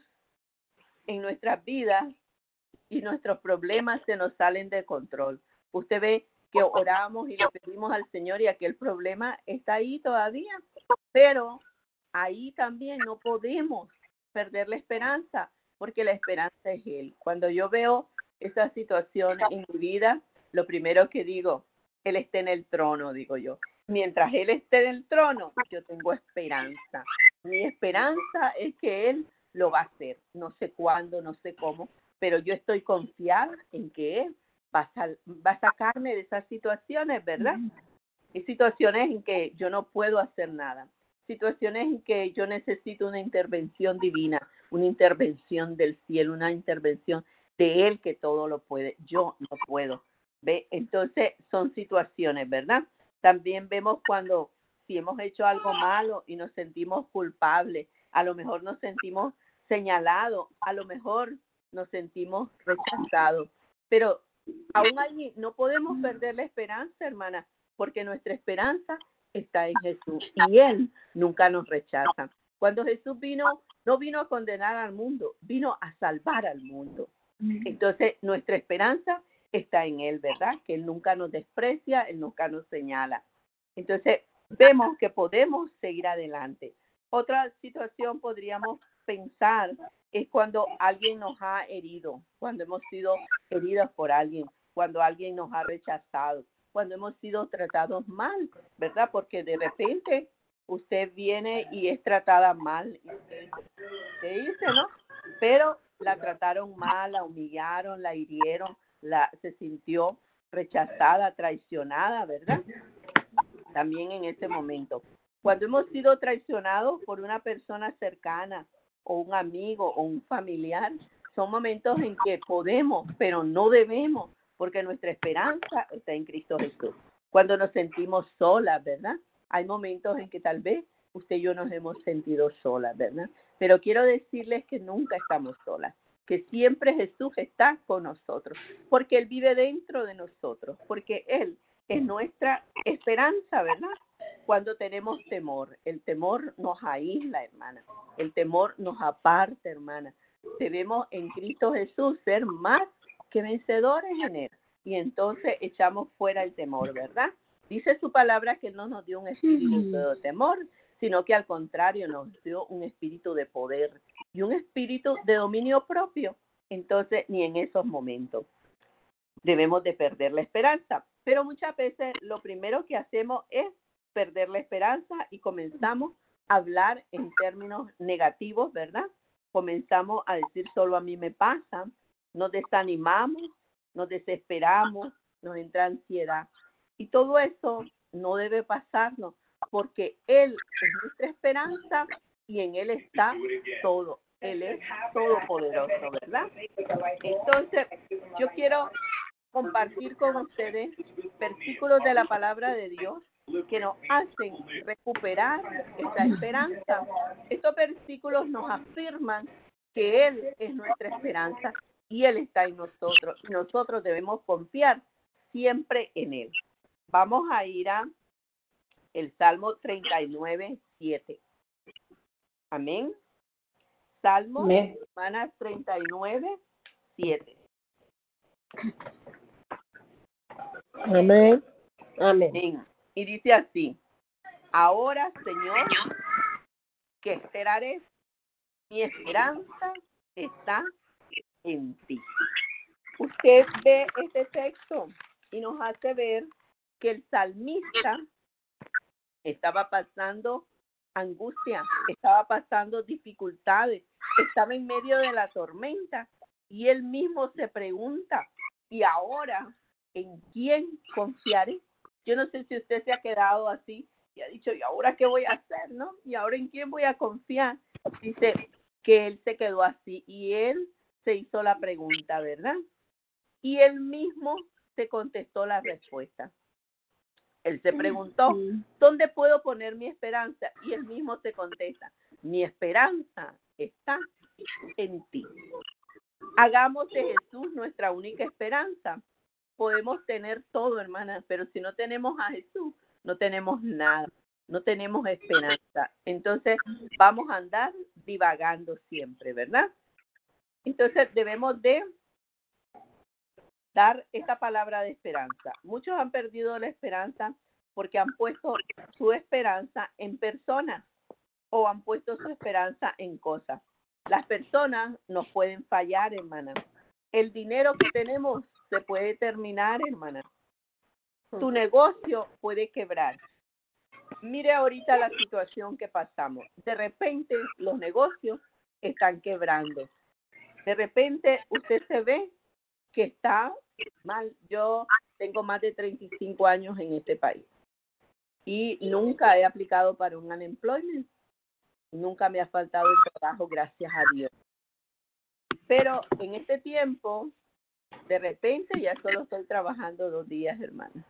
en nuestras vidas y nuestros problemas se nos salen de control. Usted ve que oramos y le pedimos al Señor y aquel problema está ahí todavía, pero ahí también no podemos perder la esperanza, porque la esperanza es Él. Cuando yo veo esa situación en mi vida, lo primero que digo, Él está en el trono, digo yo. Mientras Él esté en el trono, yo tengo esperanza. Mi esperanza es que Él lo va a hacer. No sé cuándo, no sé cómo, pero yo estoy confiada en que Él va a sacarme de esas situaciones, ¿verdad? Hay situaciones en que yo no puedo hacer nada. Situaciones en que yo necesito una intervención divina, una intervención del cielo, una intervención de Él que todo lo puede. Yo no puedo. ¿Ve? Entonces son situaciones, ¿verdad? También vemos cuando si hemos hecho algo malo y nos sentimos culpables, a lo mejor nos sentimos señalados, a lo mejor nos sentimos rechazados. Pero aún allí no podemos perder la esperanza, hermana, porque nuestra esperanza está en Jesús y Él nunca nos rechaza. Cuando Jesús vino, no vino a condenar al mundo, vino a salvar al mundo. Entonces, nuestra esperanza está en Él, ¿verdad? Que Él nunca nos desprecia, Él nunca nos señala. Entonces, vemos que podemos seguir adelante. Otra situación podríamos pensar es cuando alguien nos ha herido, cuando hemos sido heridos por alguien, cuando alguien nos ha rechazado, cuando hemos sido tratados mal, ¿verdad? Porque de repente usted viene y es tratada mal. Y usted dice, ¿no? Pero la trataron mal, la humillaron, la hirieron, se sintió rechazada, traicionada, ¿verdad? También en ese momento. Cuando hemos sido traicionados por una persona cercana o un amigo o un familiar, son momentos en que podemos, pero no debemos, porque nuestra esperanza está en Cristo Jesús. Cuando nos sentimos solas, ¿verdad? Hay momentos en que tal vez usted y yo nos hemos sentido solas, ¿verdad? Pero quiero decirles que nunca estamos solas, que siempre Jesús está con nosotros, porque Él vive dentro de nosotros, porque Él es nuestra esperanza, ¿verdad? Cuando tenemos temor, el temor nos aísla, hermana, el temor nos aparta, hermana. Debemos en Cristo Jesús ser más que vencedores en Él, y entonces echamos fuera el temor, ¿verdad? Dice su palabra que no nos dio un espíritu de temor, sino que al contrario nos dio un espíritu de poder y un espíritu de dominio propio. Entonces, ni en esos momentos debemos de perder la esperanza. Pero muchas veces lo primero que hacemos es perder la esperanza y comenzamos a hablar en términos negativos, ¿verdad? Comenzamos a decir solo a mí me pasa, nos desanimamos, nos desesperamos, nos entra ansiedad. Y todo eso no debe pasarnos porque Él es nuestra esperanza y en Él está todo. Él es todopoderoso, ¿verdad? Entonces, yo quiero compartir con ustedes versículos de la palabra de Dios que nos hacen recuperar esta esperanza. Estos versículos nos afirman que Él es nuestra esperanza y Él está en nosotros. Y nosotros debemos confiar siempre en Él. Vamos a ir a el Salmo 39:7. Amén. Salmo, hermanas, 39:7. Amén. Amén. Y dice así: ahora, Señor, ¿qué esperaré? Mi esperanza está en ti. Usted ve este texto y nos hace ver que el salmista estaba pasando angustia, estaba pasando dificultades, estaba en medio de la tormenta y él mismo se pregunta, ¿y ahora en quién confiaré? Yo no sé si usted se ha quedado así y ha dicho, ¿y ahora qué voy a hacer, no? ¿Y ahora en quién voy a confiar? Dice que él se quedó así y él se hizo la pregunta, ¿verdad? Y él mismo se contestó la respuesta. Él se preguntó, ¿dónde puedo poner mi esperanza? Y él mismo se contesta, mi esperanza está en ti. Hagamos de Jesús nuestra única esperanza. Podemos tener todo, hermanas, pero si no tenemos a Jesús, no tenemos nada, no tenemos esperanza. Entonces, vamos a andar divagando siempre, ¿verdad? Entonces, debemos de dar esta palabra de esperanza. Muchos han perdido la esperanza porque han puesto su esperanza en personas o han puesto su esperanza en cosas. Las personas nos pueden fallar, hermana. El dinero que tenemos se puede terminar, hermana. Tu negocio puede quebrar. Mire ahorita la situación que pasamos. De repente los negocios están quebrando. De repente usted se ve que está mal. Yo tengo más de 35 años en este país. y nunca he aplicado para un unemployment. Nunca me ha faltado el trabajo, gracias a Dios. Pero en este tiempo, de repente ya solo estoy trabajando 2 días, hermana.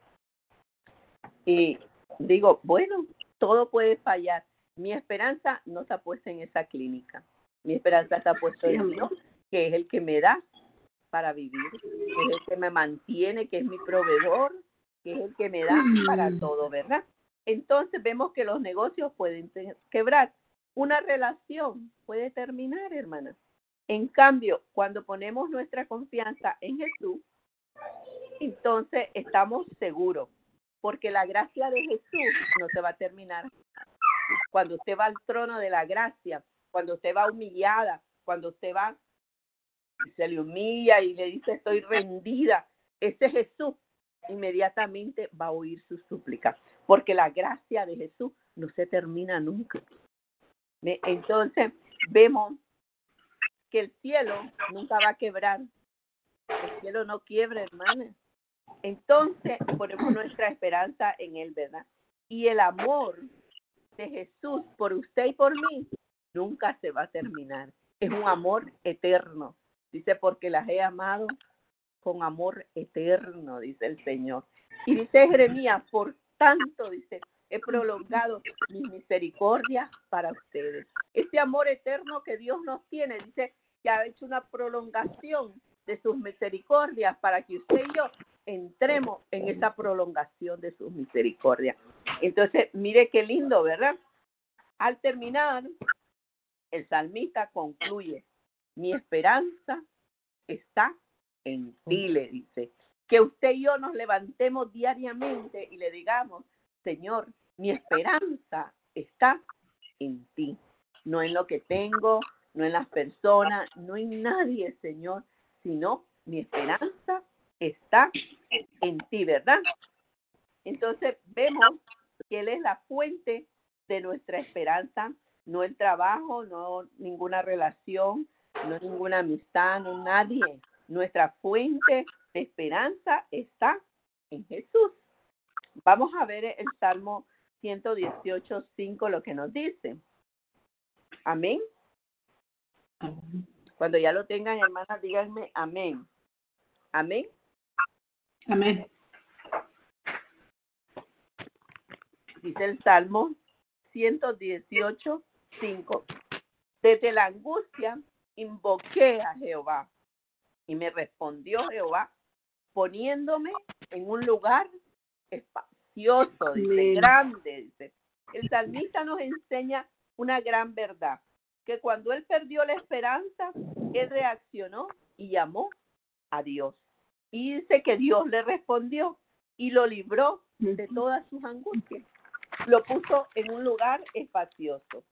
Y digo, bueno, todo puede fallar. Mi esperanza no está puesta en esa clínica. Mi esperanza está puesta en Dios, que es el que me da para vivir, que es el que me mantiene, que es mi proveedor, que es el que me da para todo, ¿verdad? Entonces vemos que los negocios pueden quebrar. Una relación puede terminar, hermana. En cambio, cuando ponemos nuestra confianza en Jesús, entonces estamos seguros, porque la gracia de Jesús no se va a terminar. Cuando usted va al trono de la gracia, cuando usted va humillada, cuando usted va, se le humilla y le dice estoy rendida, ese Jesús inmediatamente va a oír sus súplicas, porque la gracia de Jesús no se termina nunca. Entonces vemos que el cielo nunca va a quebrar. El cielo no quiebra, hermana. Entonces ponemos nuestra esperanza en Él, ¿verdad? Y el amor de Jesús por usted y por mí nunca se va a terminar. Es un amor eterno. Dice, porque las he amado con amor eterno, dice el Señor. Y dice Jeremías, por tanto, dice, he prolongado mis misericordias para ustedes. Ese amor eterno que Dios nos tiene, dice que ha hecho una prolongación de sus misericordias para que usted y yo entremos en esa prolongación de sus misericordias. Entonces, mire qué lindo, ¿verdad? Al terminar, el salmista concluye, mi esperanza está en ti, le dice. Que usted y yo nos levantemos diariamente y le digamos, Señor, mi esperanza está en ti. No en lo que tengo, no en las personas, no en nadie, Señor, sino mi esperanza está en ti, ¿verdad? Entonces vemos que Él es la fuente de nuestra esperanza, no el trabajo, no ninguna relación, no ninguna amistad, no nadie. Nuestra fuente de esperanza está en Jesús. Vamos a ver el Salmo 118:5, lo que nos dice. Amén. Cuando ya lo tengan, hermanas, díganme amén. Amén. Amén. Dice el Salmo 118:5. Desde la angustia invoqué a Jehová y me respondió Jehová poniéndome en un lugar espacioso, dice, grande, dice. El salmista nos enseña una gran verdad, que cuando él perdió la esperanza, él reaccionó y llamó a Dios. Y dice que Dios le respondió y lo libró de todas sus angustias. Lo puso en un lugar espacioso.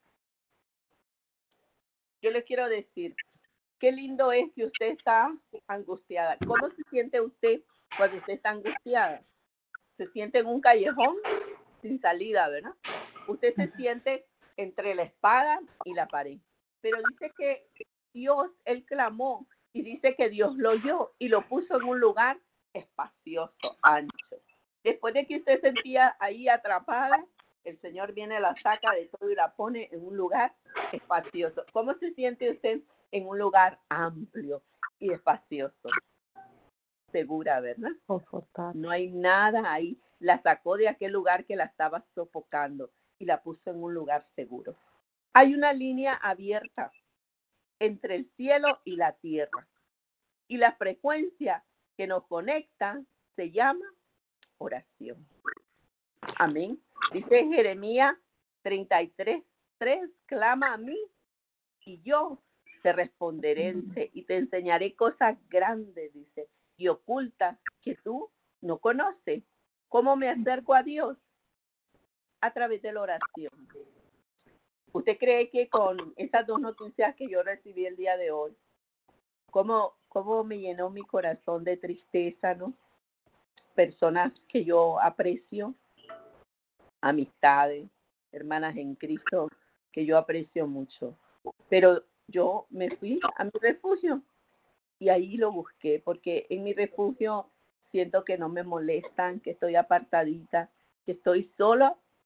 Yo le quiero decir, qué lindo es que usted está angustiada. ¿Cómo se siente usted cuando usted está angustiada? Se siente en un callejón sin salida, ¿verdad? Usted se siente entre la espada y la pared. Pero dice que Dios, él clamó y dice que Dios lo oyó y lo puso en un lugar espacioso, ancho. Después de que usted sentía ahí atrapada, el Señor viene, la saca de todo y la pone en un lugar espacioso. ¿Cómo se siente usted en un lugar amplio y espacioso? Segura, ¿verdad? Confortable. No hay nada ahí. La sacó de aquel lugar que la estaba sofocando y la puso en un lugar seguro. Hay una línea abierta entre el cielo y la tierra. Y la frecuencia que nos conecta se llama oración. Amén. Dice Jeremías 33:3, clama a mí y yo te responderé, dice, y te enseñaré cosas grandes, dice, y ocultas que tú no conoces. ¿Cómo me acerco a Dios? A través de la oración. ¿Usted cree que con esas 2 noticias que yo recibí el día de hoy, cómo me llenó mi corazón de tristeza, ¿no? Personas que yo aprecio, amistades, hermanas en Cristo, que yo aprecio mucho. Pero yo me fui a mi refugio y ahí lo busqué, porque en mi refugio siento que no me molestan, que estoy apartadita, que estoy sola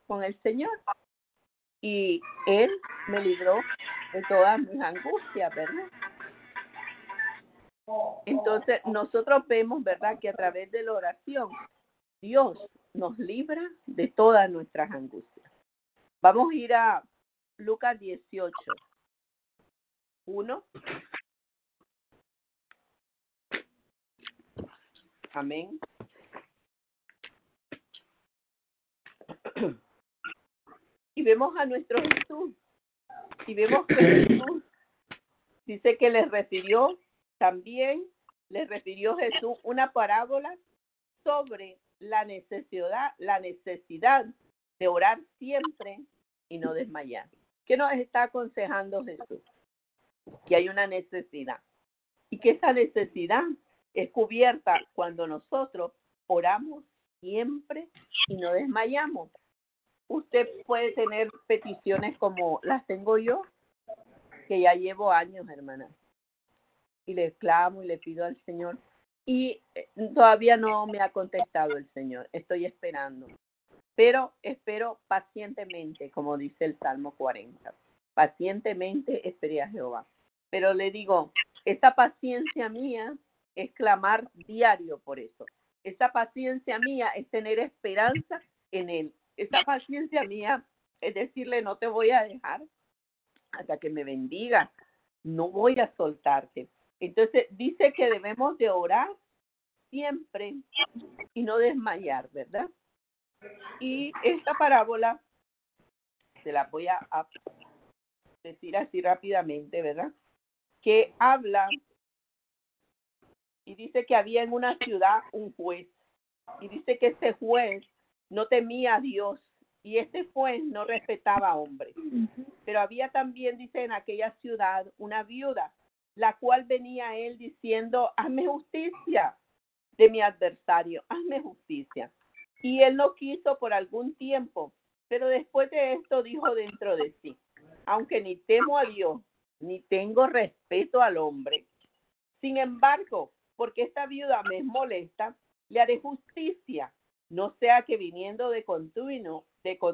con el Señor. Y Él me libró de todas mis angustias, ¿verdad? Entonces, nosotros vemos, ¿verdad?, que a través de la oración, Dios nos libra de todas nuestras angustias. Vamos a ir a Lucas 18, 1. Amén. Y vemos a nuestro Jesús. Y vemos que Jesús dice que les refirió Jesús una parábola sobre la necesidad de orar siempre y no desmayar. ¿Qué nos está aconsejando Jesús? Que hay una necesidad y que esa necesidad es cubierta cuando nosotros oramos siempre y no desmayamos. Usted puede tener peticiones como las tengo yo, que ya llevo años, hermana, y le clamo y le pido al Señor, y todavía no me ha contestado el Señor. Estoy esperando, pero espero pacientemente, como dice el Salmo 40. Pacientemente esperé a Jehová. Pero le digo, esta paciencia mía es clamar diario por eso. Esta paciencia mía es tener esperanza en Él. Esta paciencia mía es decirle, no te voy a dejar hasta que me bendiga. No voy a soltarte. Entonces dice que debemos de orar siempre y no desmayar, ¿verdad? Y esta parábola se la voy a decir así rápidamente, ¿verdad? Que habla y dice que había en una ciudad un juez. Y dice que este juez no temía a Dios y este juez no respetaba a hombres. Pero había también, dice, en aquella ciudad una viuda, la cual venía a él diciendo, hazme justicia de mi adversario, hazme justicia. Y él no quiso por algún tiempo, pero después de esto dijo dentro de sí, aunque ni temo a Dios, ni tengo respeto al hombre, sin embargo, porque esta viuda me molesta, le haré justicia, no sea que viniendo de continuo,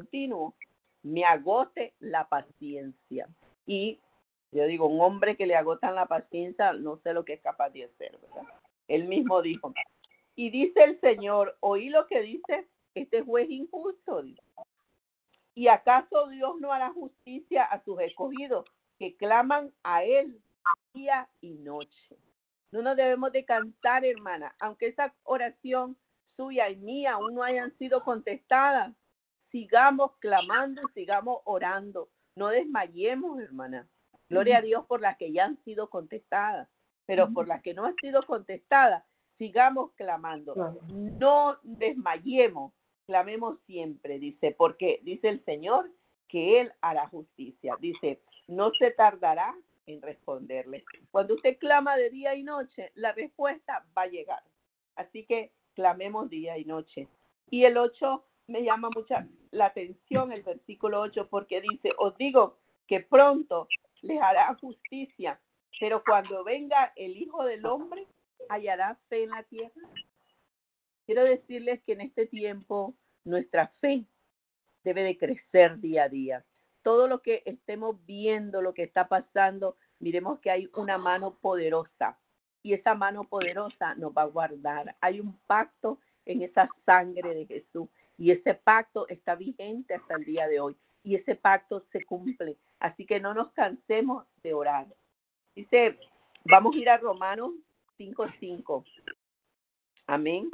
me agote la paciencia. Y yo digo, un hombre que le agotan la paciencia, no sé lo que es capaz de hacer, ¿verdad? Él mismo dijo. Y dice el Señor, oí lo que dice este juez injusto. Dice. ¿Y acaso Dios no hará justicia a sus escogidos que claman a Él día y noche? No nos debemos de cansar, hermana, aunque esa oración suya y mía aún no hayan sido contestadas. Sigamos clamando y sigamos orando. No desmayemos, hermana. Gloria a Dios por las que ya han sido contestadas, pero por las que no han sido contestadas, sigamos clamando. No desmayemos, clamemos siempre, dice, porque dice el Señor que Él hará justicia. Dice, no se tardará en responderle. Cuando usted clama de día y noche, la respuesta va a llegar. Así que clamemos día y noche. Y el 8 me llama mucha la atención, el versículo 8, porque dice, os digo que pronto les hará justicia, pero cuando venga el Hijo del Hombre, ¿hallará fe en la tierra? Quiero decirles que en este tiempo nuestra fe debe de crecer día a día. Todo lo que estemos viendo, lo que está pasando, miremos que hay una mano poderosa y esa mano poderosa nos va a guardar. Hay un pacto en esa sangre de Jesús y ese pacto está vigente hasta el día de hoy y ese pacto se cumple. Así que no nos cansemos de orar. Dice, vamos a ir a Romanos 5:5. Amén.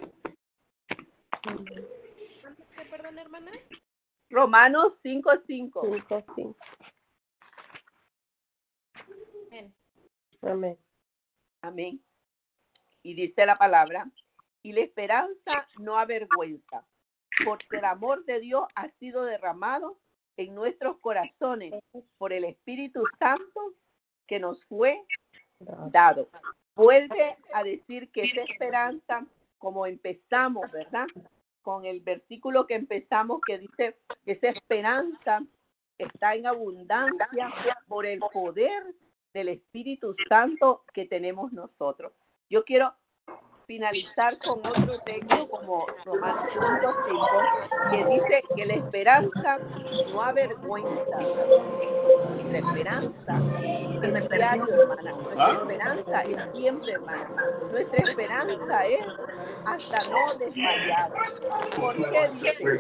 Perdón, hermana. Romanos 5:5. 5:5. Amén. Amén. Y dice la palabra, y la esperanza no avergüenza, porque el amor de Dios ha sido derramado en nuestros corazones por el Espíritu Santo que nos fue dado. Vuelve a decir que esa esperanza, como empezamos, ¿verdad? Con el versículo que empezamos que dice que esa esperanza está en abundancia por el poder del Espíritu Santo que tenemos nosotros. Yo quiero finalizar con otro texto como Romanos 5:5, que dice que la esperanza no avergüenza. Nuestra esperanza es diario, hermana. Nuestra esperanza es siempre, hermana. Nuestra esperanza es hasta no desmayar. ¿Por qué dice?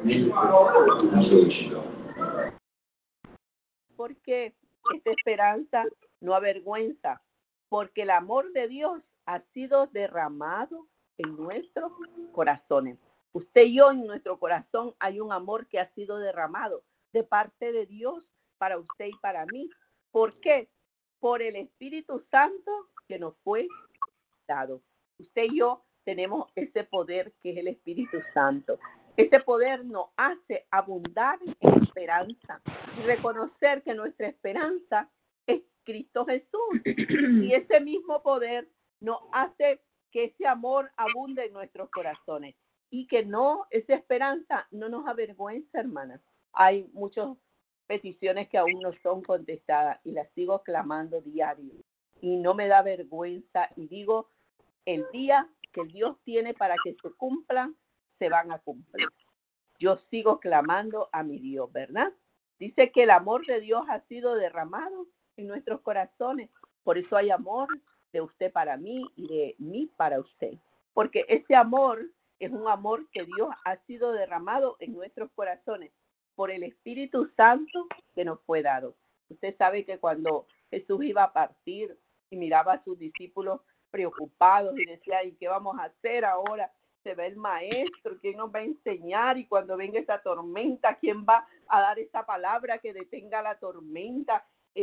Porque esta esperanza no avergüenza, porque el amor de Dios ha sido derramado en nuestros corazones. Usted y yo, en nuestro corazón hay un amor que ha sido derramado de parte de Dios para usted y para mí. ¿Por qué? Por el Espíritu Santo que nos fue dado. Usted y yo tenemos ese poder que es el Espíritu Santo. Ese poder nos hace abundar en esperanza y reconocer que nuestra esperanza es Cristo Jesús. Y ese mismo poder nos hace que ese amor abunde en nuestros corazones y que esa esperanza no nos avergüenza, hermanas. Hay muchas peticiones que aún no son contestadas y las sigo clamando diario. Y no me da vergüenza y digo, el día que Dios tiene para que se cumplan, se van a cumplir. Yo sigo clamando a mi Dios, ¿verdad? Dice que el amor de Dios ha sido derramado en nuestros corazones. Por eso hay amor de usted para mí y de mí para usted. Porque ese amor es un amor que Dios ha sido derramado en nuestros corazones por el Espíritu Santo que nos fue dado. Usted sabe que cuando Jesús iba a partir y miraba a sus discípulos preocupados y decía, ¿y qué vamos a hacer ahora? Se ve el maestro, ¿quién nos va a enseñar? Y cuando venga esa tormenta, ¿quién va a dar esa palabra que detenga la tormenta?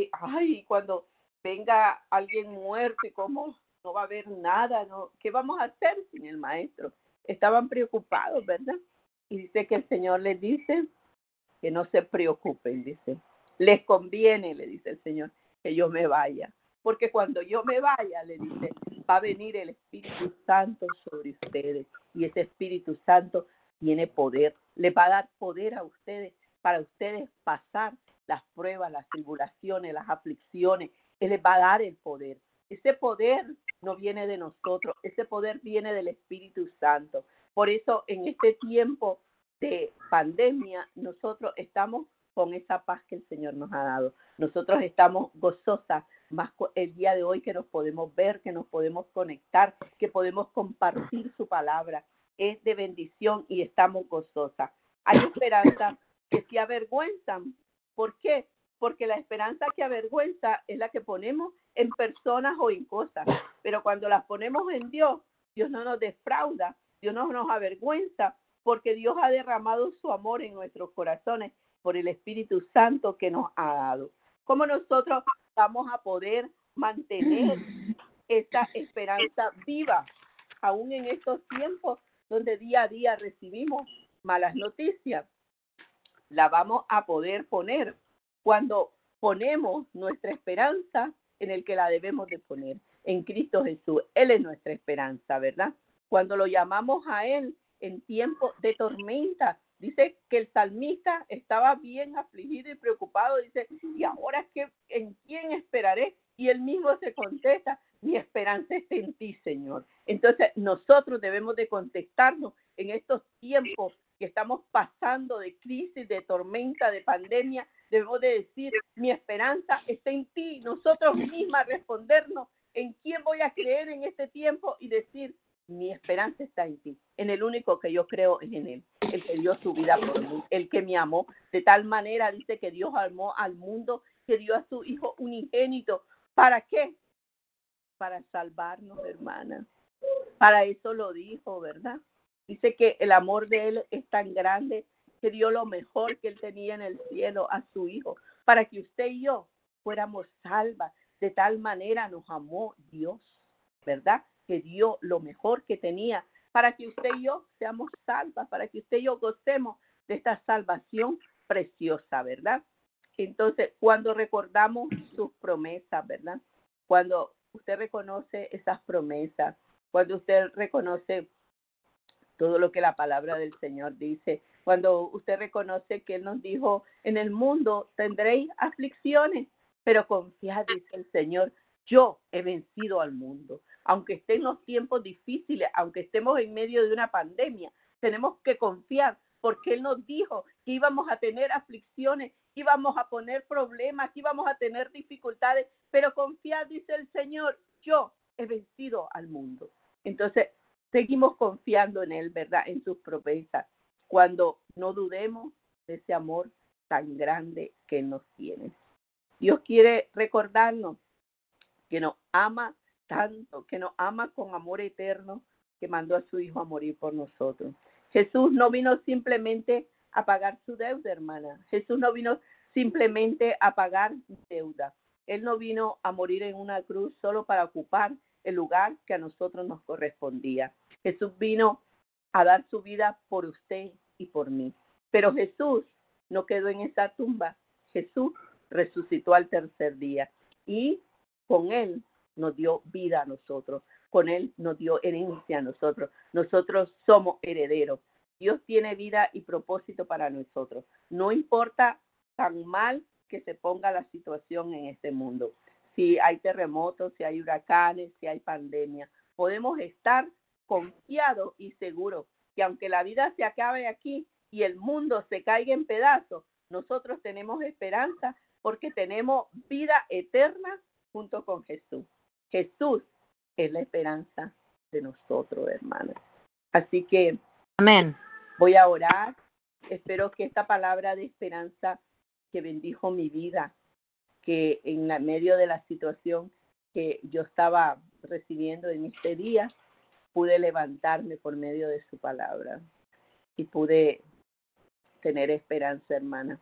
Cuando venga alguien muerto y cómo no va a haber nada, ¿no? ¿Qué vamos a hacer sin el maestro? Estaban preocupados, ¿verdad? Y dice que el Señor les dice que no se preocupen, dice. Les conviene, le dice el Señor, que yo me vaya. Porque cuando yo me vaya, le dice, va a venir el Espíritu Santo sobre ustedes. Y ese Espíritu Santo tiene poder. Les va a dar poder a ustedes para ustedes pasar las pruebas, las tribulaciones, las aflicciones. Él les va a dar el poder. Ese poder no viene de nosotros. Ese poder viene del Espíritu Santo. Por eso, en este tiempo de pandemia, nosotros estamos con esa paz que el Señor nos ha dado. Nosotros estamos gozosas más el día de hoy que nos podemos ver, que nos podemos conectar, que podemos compartir su palabra. Es de bendición y estamos gozosas. Hay esperanza que se avergüenzan. ¿Por qué? Porque la esperanza que avergüenza es la que ponemos en personas o en cosas. Pero cuando las ponemos en Dios, Dios no nos defrauda, Dios no nos avergüenza, porque Dios ha derramado su amor en nuestros corazones por el Espíritu Santo que nos ha dado. ¿Cómo nosotros vamos a poder mantener esa esperanza viva, aún en estos tiempos donde día a día recibimos malas noticias? La vamos a poder poner cuando ponemos nuestra esperanza en el que la debemos de poner, en Cristo Jesús. Él es nuestra esperanza, ¿verdad? Cuando lo llamamos a Él en tiempo de tormenta, dice que el salmista estaba bien afligido y preocupado, dice, ¿y ahora qué, en quién esperaré? Y él mismo se contesta, mi esperanza está en ti, Señor. Entonces nosotros debemos de contestarnos en estos tiempos que estamos pasando de crisis, de tormenta, de pandemia. Debemos de decir, mi esperanza está en ti. Nosotros mismas respondernos en quién voy a creer en este tiempo y decir, mi esperanza está en ti, en el único que yo creo es en Él, el que dio su vida por mí, el que me amó. De tal manera dice que Dios amó al mundo, que dio a su Hijo unigénito. ¿Para qué? Para salvarnos, hermana. Para eso lo dijo, ¿verdad? Dice que el amor de Él es tan grande que dio lo mejor que Él tenía en el cielo a su Hijo, para que usted y yo fuéramos salvas. De tal manera nos amó Dios, ¿verdad? Que dio lo mejor que tenía para que usted y yo seamos salvas, para que usted y yo gocemos de esta salvación preciosa, ¿verdad? Entonces, cuando recordamos sus promesas, ¿verdad? Cuando usted reconoce esas promesas, cuando usted reconoce todo lo que la palabra del Señor dice, cuando usted reconoce que Él nos dijo, en el mundo tendréis aflicciones, pero confiad, dice el Señor, yo he vencido al mundo. aunque estén los tiempos difíciles, aunque estemos en medio de una pandemia, tenemos que confiar, porque Él nos dijo que íbamos a tener aflicciones, íbamos a poner problemas, que íbamos a tener dificultades, pero confiad, dice el Señor, yo he vencido al mundo. Entonces, seguimos confiando en Él, ¿verdad? En sus promesas, cuando no dudemos de ese amor tan grande que Él nos tiene. Dios quiere recordarnos que nos ama tanto, que nos ama con amor eterno, que mandó a su Hijo a morir por nosotros. Jesús no vino simplemente a pagar su deuda, hermana. Jesús no vino simplemente a pagar deuda. Él no vino a morir en una cruz solo para ocupar el lugar que a nosotros nos correspondía. Jesús vino a dar su vida por usted y por mí. Pero Jesús no quedó en esa tumba. Jesús resucitó al tercer día y con Él nos dio vida a nosotros. Con Él nos dio herencia a nosotros. Nosotros somos herederos. Dios tiene vida y propósito para nosotros. No importa tan mal que se ponga la situación en este mundo. Si hay terremotos, si hay huracanes, si hay pandemia, podemos estar confiados y seguros que aunque la vida se acabe aquí y el mundo se caiga en pedazos, nosotros tenemos esperanza porque tenemos vida eterna junto con Jesús. Jesús es la esperanza de nosotros, hermanos. Así que Amén. Voy a orar. Espero que esta palabra de esperanza que bendijo mi vida, que en medio de la situación que yo estaba recibiendo en este día, pude levantarme por medio de su palabra y pude tener esperanza, hermana.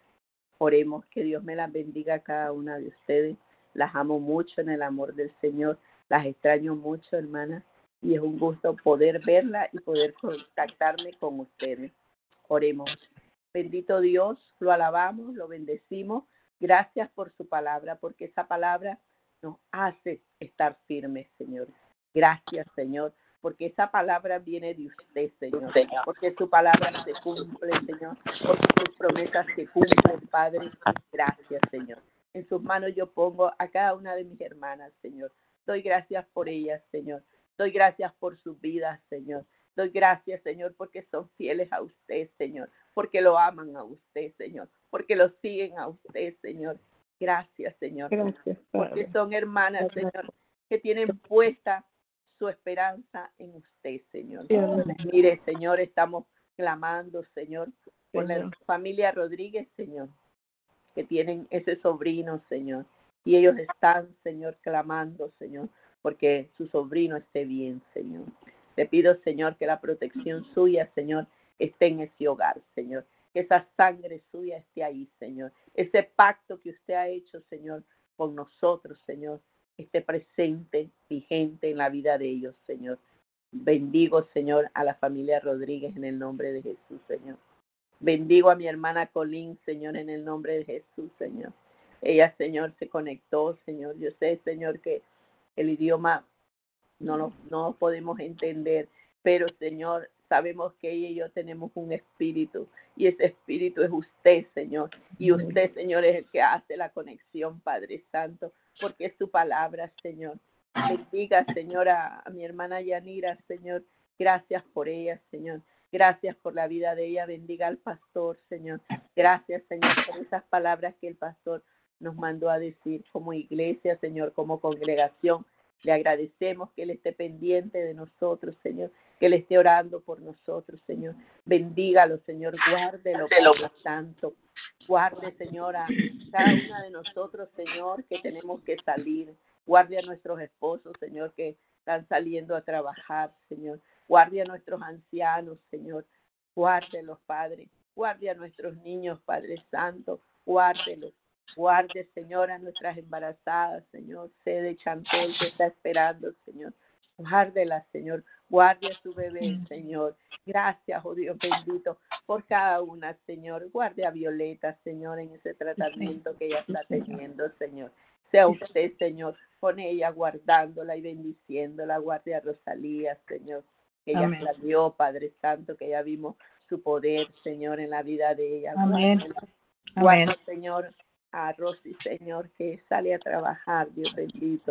Oremos, que Dios me las bendiga a cada una de ustedes. Las amo mucho en el amor del Señor. Las extraño mucho, hermana. Y es un gusto poder verla y poder contactarme con ustedes. Oremos. Bendito Dios, lo alabamos, lo bendecimos. Gracias por su palabra, porque esa palabra nos hace estar firmes, Señor. Gracias, Señor, porque esa palabra viene de usted, Señor. Porque su palabra se cumple, Señor. Porque sus promesas se cumplen, Padre. Gracias, Señor. En sus manos yo pongo a cada una de mis hermanas, Señor. Doy gracias por ellas, Señor. Doy gracias por sus vidas, Señor. Doy gracias, Señor, porque son fieles a usted, Señor. Porque lo aman a usted, Señor. Porque lo siguen a usted, Señor. Gracias, Señor. Gracias, Porque Padre. son hermanas, Señor, que tienen puesta su esperanza en usted, Señor. Mire, Señor, estamos clamando, Señor, por la familia Rodríguez, Señor, que tienen ese sobrino, Señor. Y ellos están, Señor, clamando, Señor, porque su sobrino esté bien, Señor. Te pido, Señor, que la protección suya, Señor, esté en ese hogar, Señor. Que esa sangre suya esté ahí, Señor. Ese pacto que usted ha hecho, Señor, con nosotros, Señor, esté presente, vigente en la vida de ellos, Señor. Bendigo, Señor, a la familia Rodríguez en el nombre de Jesús, Señor. Bendigo a mi hermana Colín, Señor, en el nombre de Jesús, Señor. Ella, Señor, se conectó, Señor. Yo sé, Señor, que el idioma no lo podemos entender, pero, Señor, sabemos que ella y yo tenemos un espíritu, y ese espíritu es usted, Señor. Y usted, Señor, es el que hace la conexión, Padre Santo, porque es su palabra, Señor. Bendiga, Señor, a mi hermana Yanira, Señor. Gracias por ella, Señor. Gracias por la vida de ella. Bendiga al pastor, Señor. Gracias, Señor, por esas palabras que el pastor nos mandó a decir como iglesia, Señor, como congregación. Le agradecemos que Él esté pendiente de nosotros, Señor, que Él esté orando por nosotros, Señor. Bendígalo, Señor, guárdelo, Padre Santo. Guarde, Señor, a cada una de nosotros, Señor, que tenemos que salir. Guarde a nuestros esposos, Señor, que están saliendo a trabajar, Señor. Guarde a nuestros ancianos, Señor. Guárdelos, Padre. Guarde a nuestros niños, Padre Santo. Guárdelos. Guarde, Señor, a nuestras embarazadas, Señor. Sede Chantel que está esperando, Señor. Guárdela, Señor. Guarde a su bebé, Señor. Gracias, oh Dios bendito, por cada una, Señor. Guarde a Violeta, Señor, en ese tratamiento que ella está teniendo, Señor. Sea usted, Señor, con ella guardándola y bendiciéndola. Guarde a Rosalía, Señor, que ella salió, Padre Santo, que ya vimos su poder, Señor, en la vida de ella. Amén. Guarda, Señor, a Rosy, Señor, que sale a trabajar, Dios bendito.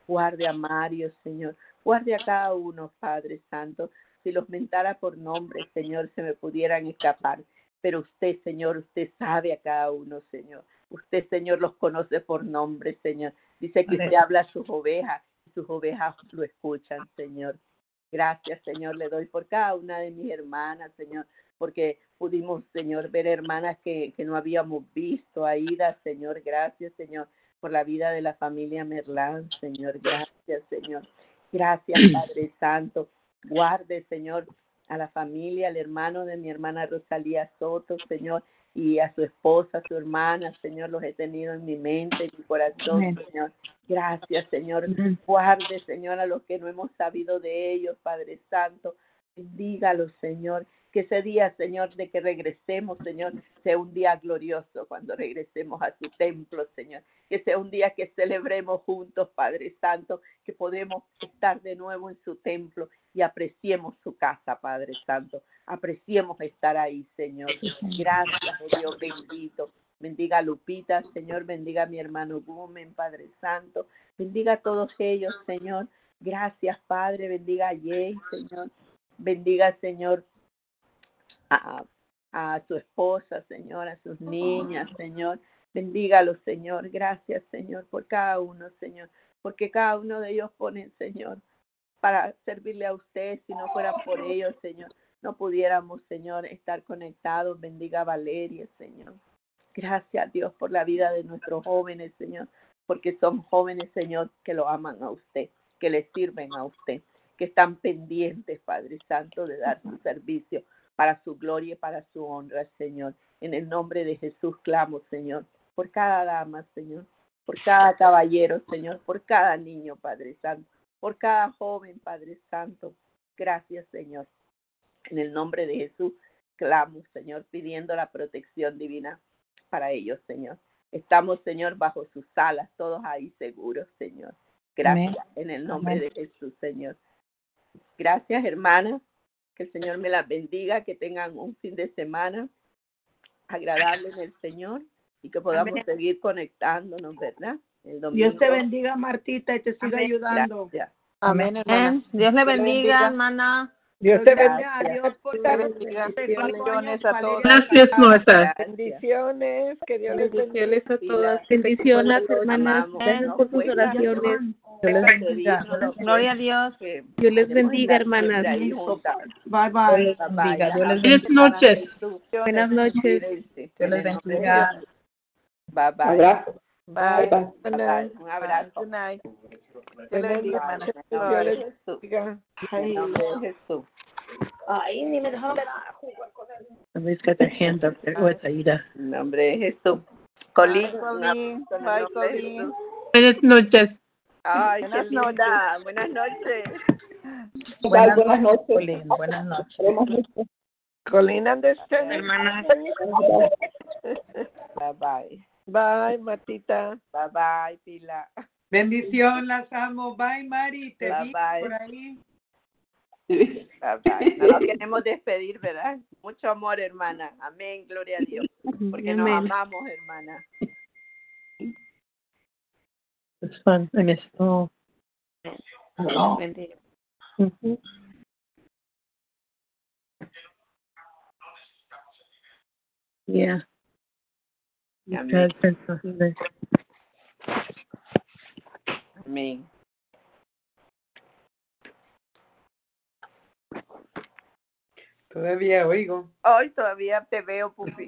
Guarde a Mario, Señor. Guarde a cada uno, Padre Santo. Si los mentara por nombre, Señor, se me pudieran escapar. Pero usted, Señor, usted sabe a cada uno, Señor. Usted, Señor, los conoce por nombre, Señor. Dice que usted habla a sus ovejas y sus ovejas lo escuchan, Señor. Gracias, Señor, le doy por cada una de mis hermanas, Señor, porque pudimos, Señor, ver hermanas que no habíamos visto. Aida, Señor, gracias, Señor, por la vida de la familia Merlán, Señor, gracias, Señor. Gracias, Padre Santo. Guarde, Señor, a la familia, al hermano de mi hermana Rosalía Soto, Señor, y a su esposa, a su hermana, Señor, los he tenido en mi mente, en mi corazón, Señor. Gracias, Señor. Guarde, Señor, a los que no hemos sabido de ellos, Padre Santo. Bendígalos, Señor. Que ese día, Señor, de que regresemos, Señor, sea un día glorioso cuando regresemos a su templo, Señor. Que sea un día que celebremos juntos, Padre Santo, que podemos estar de nuevo en su templo y apreciemos su casa, Padre Santo. Apreciemos estar ahí, Señor. Gracias, oh Dios bendito. Bendiga a Lupita, Señor. Bendiga a mi hermano Gumen, Padre Santo. Bendiga a todos ellos, Señor. Gracias, Padre. Bendiga a Jay, Señor. Bendiga, Señor, a su esposa, Señor, a sus niñas, Señor. Bendígalos, Señor. Gracias, Señor, por cada uno, Señor. Porque cada uno de ellos ponen, Señor, para servirle a usted. Si no fuera por ellos, Señor, no pudiéramos, Señor, estar conectados. Bendiga a Valeria, Señor. Gracias, Dios, por la vida de nuestros jóvenes, Señor, porque son jóvenes, Señor, que lo aman a usted, que le sirven a usted, que están pendientes, Padre Santo, de dar su servicio para su gloria y para su honra, Señor. En el nombre de Jesús clamo, Señor, por cada dama, Señor, por cada caballero, Señor, por cada niño, Padre Santo, por cada joven, Padre Santo. Gracias, Señor. En el nombre de Jesús clamo, Señor, pidiendo la protección divina para ellos, Señor. Estamos, Señor, bajo sus alas, todos ahí seguros, Señor. Gracias. Amén. En el nombre de Jesús, Señor. Gracias, hermanas. Que el Señor me las bendiga, que tengan un fin de semana agradable en el Señor y que podamos seguir conectándonos, ¿verdad? El domingo. Dios te bendiga, Martita, y te siga ayudando. Gracias. Amén, hermana. Dios le bendiga, hermana. Dios te bendiga. Dios por bendiciones a todos. Gracias, Marta. Bendiciones. Que Dios les bendiga. Bendiciones a todas. Bendiciones, hermanas. Gracias por sus oraciones. Dios les bendiga. Gloria a Dios. Dios les bendiga, hermanas. Bye, bye. Buenas noches. Buenas noches. Dios les bendiga. Bye, bye. Abrazo. Bye. Bye, bye. Un abrazo. Good night. Dios les bendiga, hermana. Dios les bendiga. En nombre de Jesús. Ay, ni me dejaron jugar con él. Somebody's got their hand up there. Oh, it's Aida. En nombre de Jesús. Colín. Bye, Colín. Buenas noches. Ay, qué linda. Buenas noches. Buenas noches. Colín. Buenas noches. Colin Anderson. Hermana. Bye, bye. Bye, Martita. Bye, bye, Pila. Bendición, las amo. Bye, Mari. Te Bye, vi bye. por ahí. Bye, bye. No nos queremos despedir, ¿verdad? Mucho amor, hermana. Amén, gloria a Dios. Porque nos amamos, hermana. It's fun. I miss. Oh. Bendiga. Mm-hmm. Yeah. Amén. Good. Amén. Todavía oigo. Hoy todavía te veo, Pupi.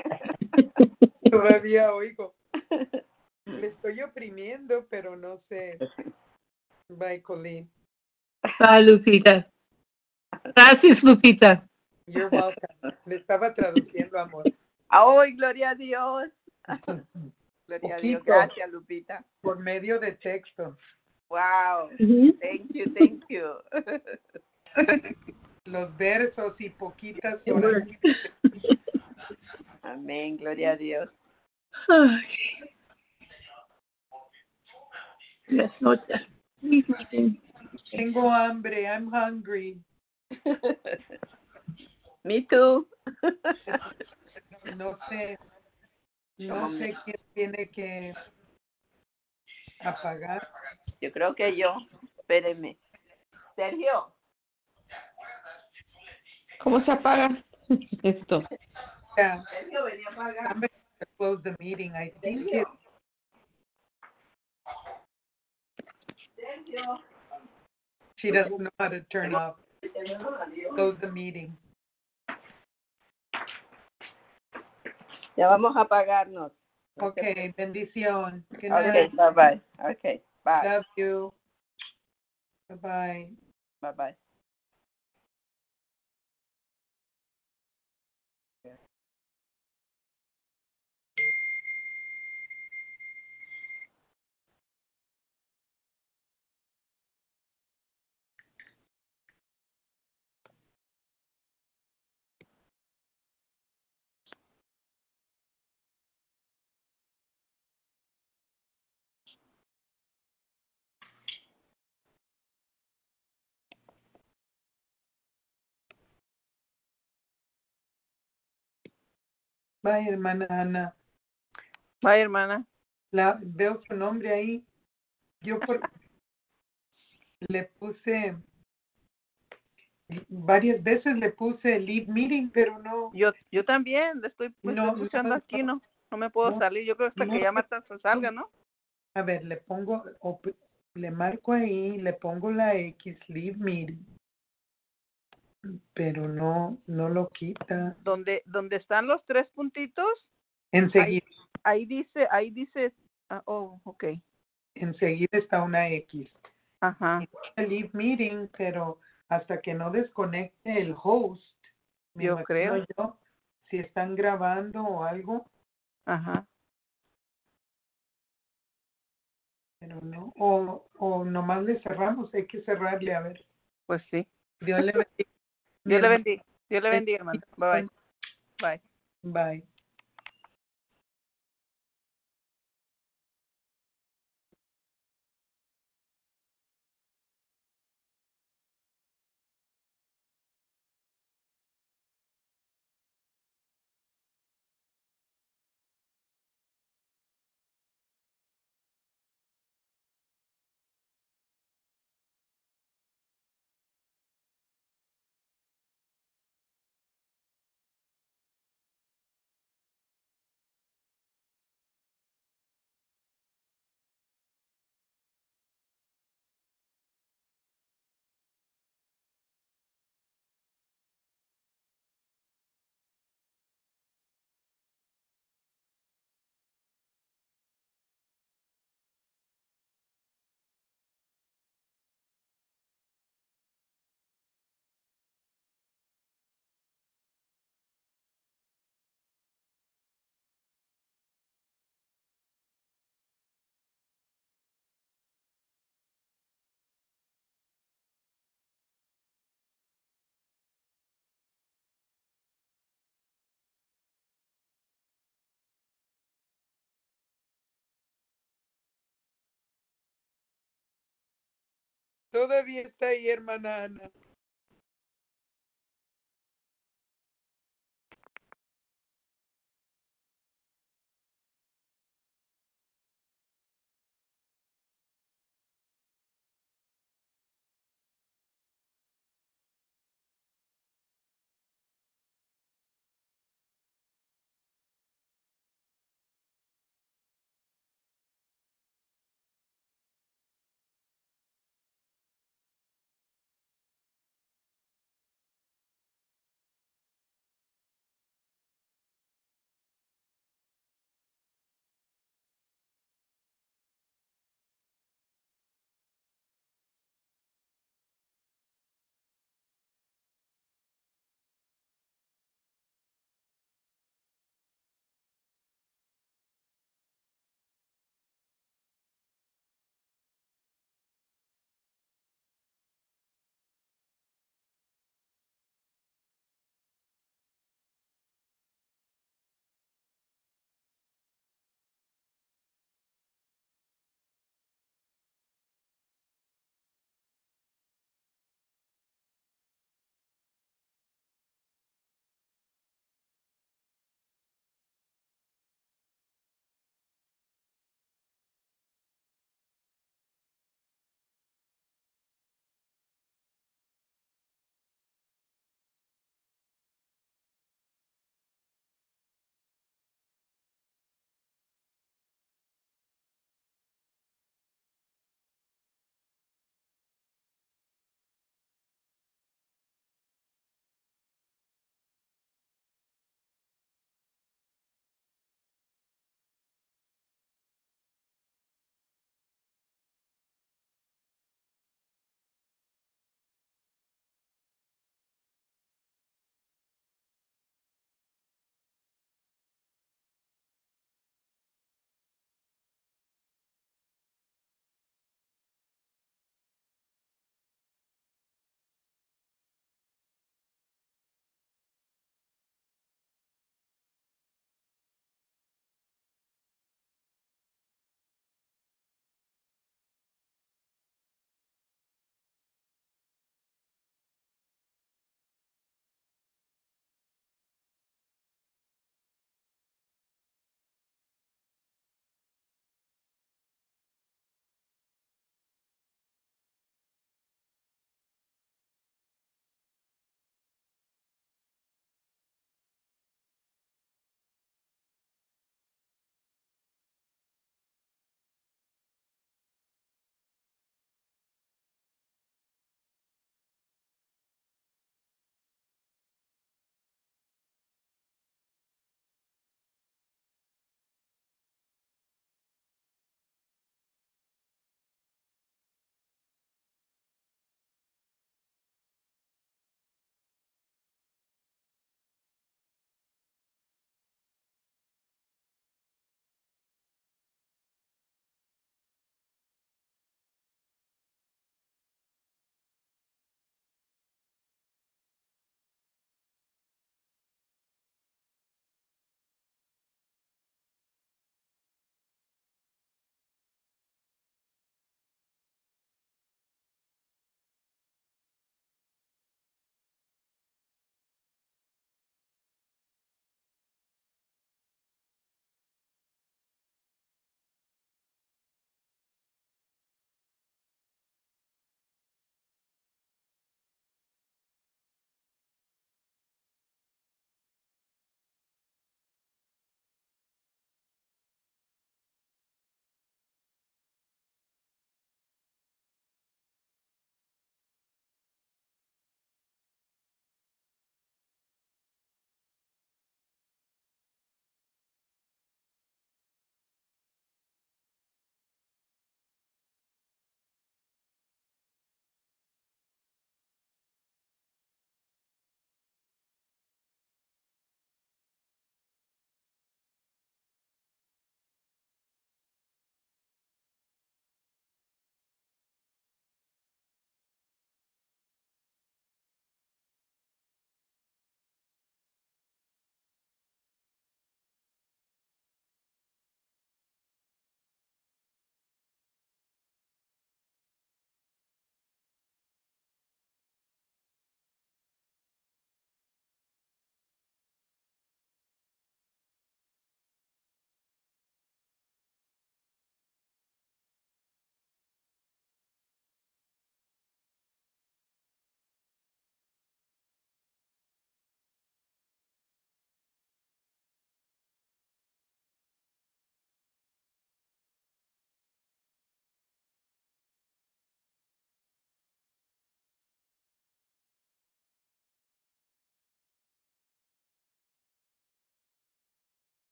Todavía oigo. Le estoy oprimiendo, pero no sé. Bye, Colleen. Bye, Lupita. Gracias, Lupita. You're welcome. Le estaba traduciendo, amor. Ay, gloria a Dios. Gloria a Dios. Poquito. Gracias, Lupita. Por medio de texto. Wow. Mm-hmm. Thank you, thank you. Los versos y poquitas horas. Amén, gloria a Dios. Yes, no, Tengo hambre. I'm hungry. Me too. No sé quién tiene que apagar. Yo creo que yo. Espérenme. Sergio. ¿Cómo se apaga esto? Yeah. Sergio, venía a pagar. Somebody close the meeting. I think it, Sergio. she doesn't know how to turn off. Close the meeting. Ya vamos a apagarnos. Okay, bendición. Good Okay, night. bye-bye. Okay, bye. Love you. Bye-bye. Bye-bye. Bye, hermana Ana. Bye, hermana. Veo su nombre ahí. Yo le puse, varias veces le puse leave meeting, pero no. Yo también le estoy No, escuchando no, aquí, no me puedo no, salir. Yo creo hasta no. que ya Marta se salga, ¿no? A ver, le pongo, le marco ahí, le pongo la X, leave meeting, pero no lo quita. Donde están los 3 puntitos, Enseguida, ahí dice, oh, okay. enseguida está una X. Ajá. Leave meeting, pero hasta que no desconecte el host, me Yo imagino creo. yo, si están grabando o algo, Ajá. pero no, o nomás le cerramos, hay que cerrarle, a ver. Pues sí. Dios le bendiga. Dios le bendiga. Dios le bendiga, hermano. Bye. Bye. Bye. Todavía está ahí, hermana Ana.